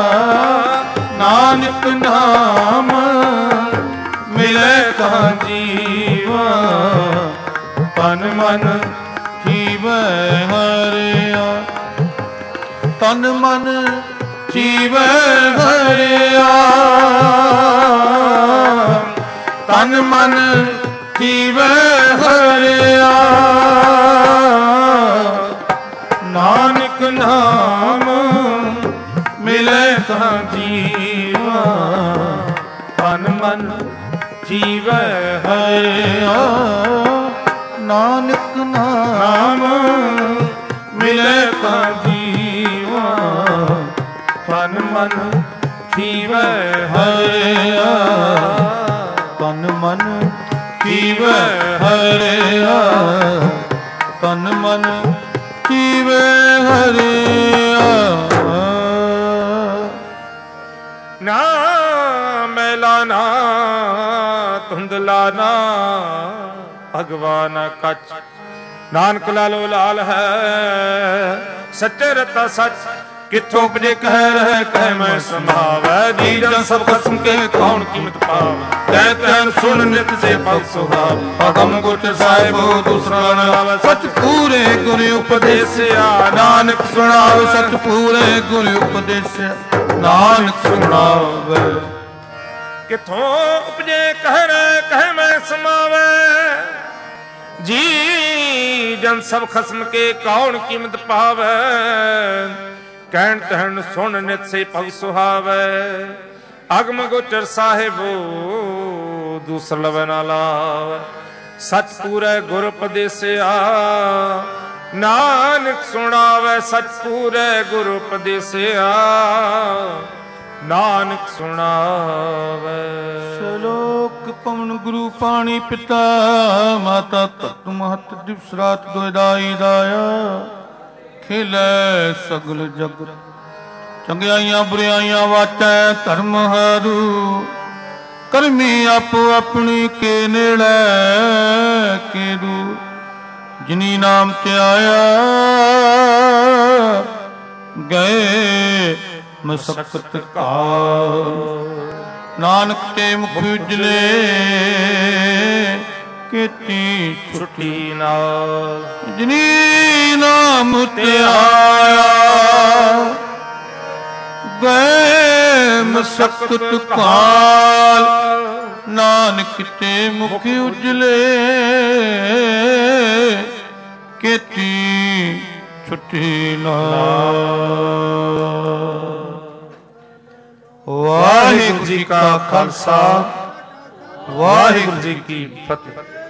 ਨਾਨਕ ਨਾਮ ਮਿਲੇ ਤਾਂ ਜੀਵਾ ਤਨ ਮਨ ਜੀਵੇ ਹਰਿਆ ਤਨ ਮਨ ਜੀਵੇ ਹਰਿਆ ਤਨ ਮਨ ਜੀਵੇ ਹਰਿਆ ਨਾਨਕ ਨਾਮ ਮਿਲੇ ਤਾਂ ਜੀਵਾ ਤਨ ਮਨ ਜੀਵੇ ਹਰਿਆ ਨਾਨਕ ਨਾਮ ਮਿਲੇ ਤਾਂ ਜੀਵਾ ਤਨ ਮਨ ਜੀਵੇ ਹਰਿਆ ਤਨ ਮਨ ਜੀਵੇ ਹਰਿਆ ਤਨ ਮਨ ਜੀਵੇ ਹਰਿਆ ਨਾ ਮੈਲਾ ਨਾ ਧੁੰਦਲਾ ਨਾ ਭਗਵਾਨ ਕੱਚ ਨਾਨਕ ਲਾਲੋ ਲਾਲ ਹੈ ਸੱਚੇ ਰਤਾ ਸੱਚ ਕਿੱਥੋਂ ਉਪਜੇ ਕਹਿ ਰਹਿ ਕਹਿ ਮੈਂ ਸੰਭਾਵੈ ਜੀ ਜਨ ਸਭ ਖਸਮ ਕੇ ਕੌਣ ਕੀਮਤ ਪਾਵੈ ਕਹਿ ਤੈਨ ਸੁਣ ਨਿਤ ਸੇ ਪਲ ਸੁਹਾਵ ਅਗਮ ਗੁਰ ਸਾਹਿਬੋ ਦੂਸਰਾ ਨ ਆਵੈ ਸਚ ਪੂਰੇ ਗੁਰ ਉਪਦੇਸਿਆ ਨਾਨਕ ਸੁਣਾਵ ਸਚ ਪੂਰੇ ਗੁਰ ਉਪਦੇਸਿਆ ਨਾਨਕ ਸੁਣਾਵੈ ਕਿੱਥੋਂ ਉਪਜੇ ਕਹਿ ਰਹਿ ਕਹਿ ਮੈਂ ਸਮਾਵੈ ਜੀ ਜਨ ਸਭ ਖਸਮ ਕੇ ਕੌਣ ਕੀਮਤ ਪਾਵੈ ਕਹਿਣ ਤਹਿਣ ਸੁਣ ਨਿਤ ਸੇ ਪਲ ਸੁਹਾਵੈ ਅਗਮ ਗੋਚਰ ਸਾਹਿਬੋ ਦੂਸਰ ਲਵੈ ਨਾ ਲਾਵੈ। ਸਚ ਪੂਰੈ ਗੁਰ ਉਪਦੇਸਿਆ ਨਾਨਕ ਸੁਣਾਵੈ। ਸਚ ਪੂਰੈ ਗੁਰ ਉਪਦੇਸਿਆ ਨਾਨਕ ਸੁਣਾਵੈ। ਸ਼ਲੋਕ ਪਵਨ ਗੁਰੂ ਪਾਣੀ ਪਿਤਾ ਮਾਤਾ ਧਰਤ ਮਹਤ ਦਿਵਸ ਰਾਤ ਦੁਇਦਾਈ ਦਾਇਆ। ਖੇਲੇ ਸਗਲ ਜਗਤ ਚੰਗਿਆਈਆਂ ਬੁਰਿਆਈਆਂ ਵਾਚੈ ਧਰਮ ਹਾਰੂ। ਕਰਮੀ ਆਪੋ ਆਪਣੀ ਕੇ ਨੇੜੇ ਕੇਰੂ। ਜਿਨੀ ਨਾਮ ਤੇ ਆਇਆ ਗਏ ਮਸਕਤ ਘਾਰ। ਨਾਨਕ ਤੇ ਮੁਖ ਉਜਲੇ ਕੀਤੀ ਛੁੱਟੀ ਨਾਲ। ਜਿਨੀ ਨਾਮ ਤੇ ਆਇਆ ਗਏ ਮਸਕਤ ਕਾਲ। ਨਾਨਕ ਤੇ ਮੁਖ ਉਜਲੇ ਕੀਤੀ ਛੁੱਟੀ ਨਾਲ। ਵਾਹਿਗੁਰੂ ਜੀ ਕਾ ਖਾਲਸਾ ਵਾਹਿਗੁਰੂ ਜੀ ਕੀ ਫਤਿਹ।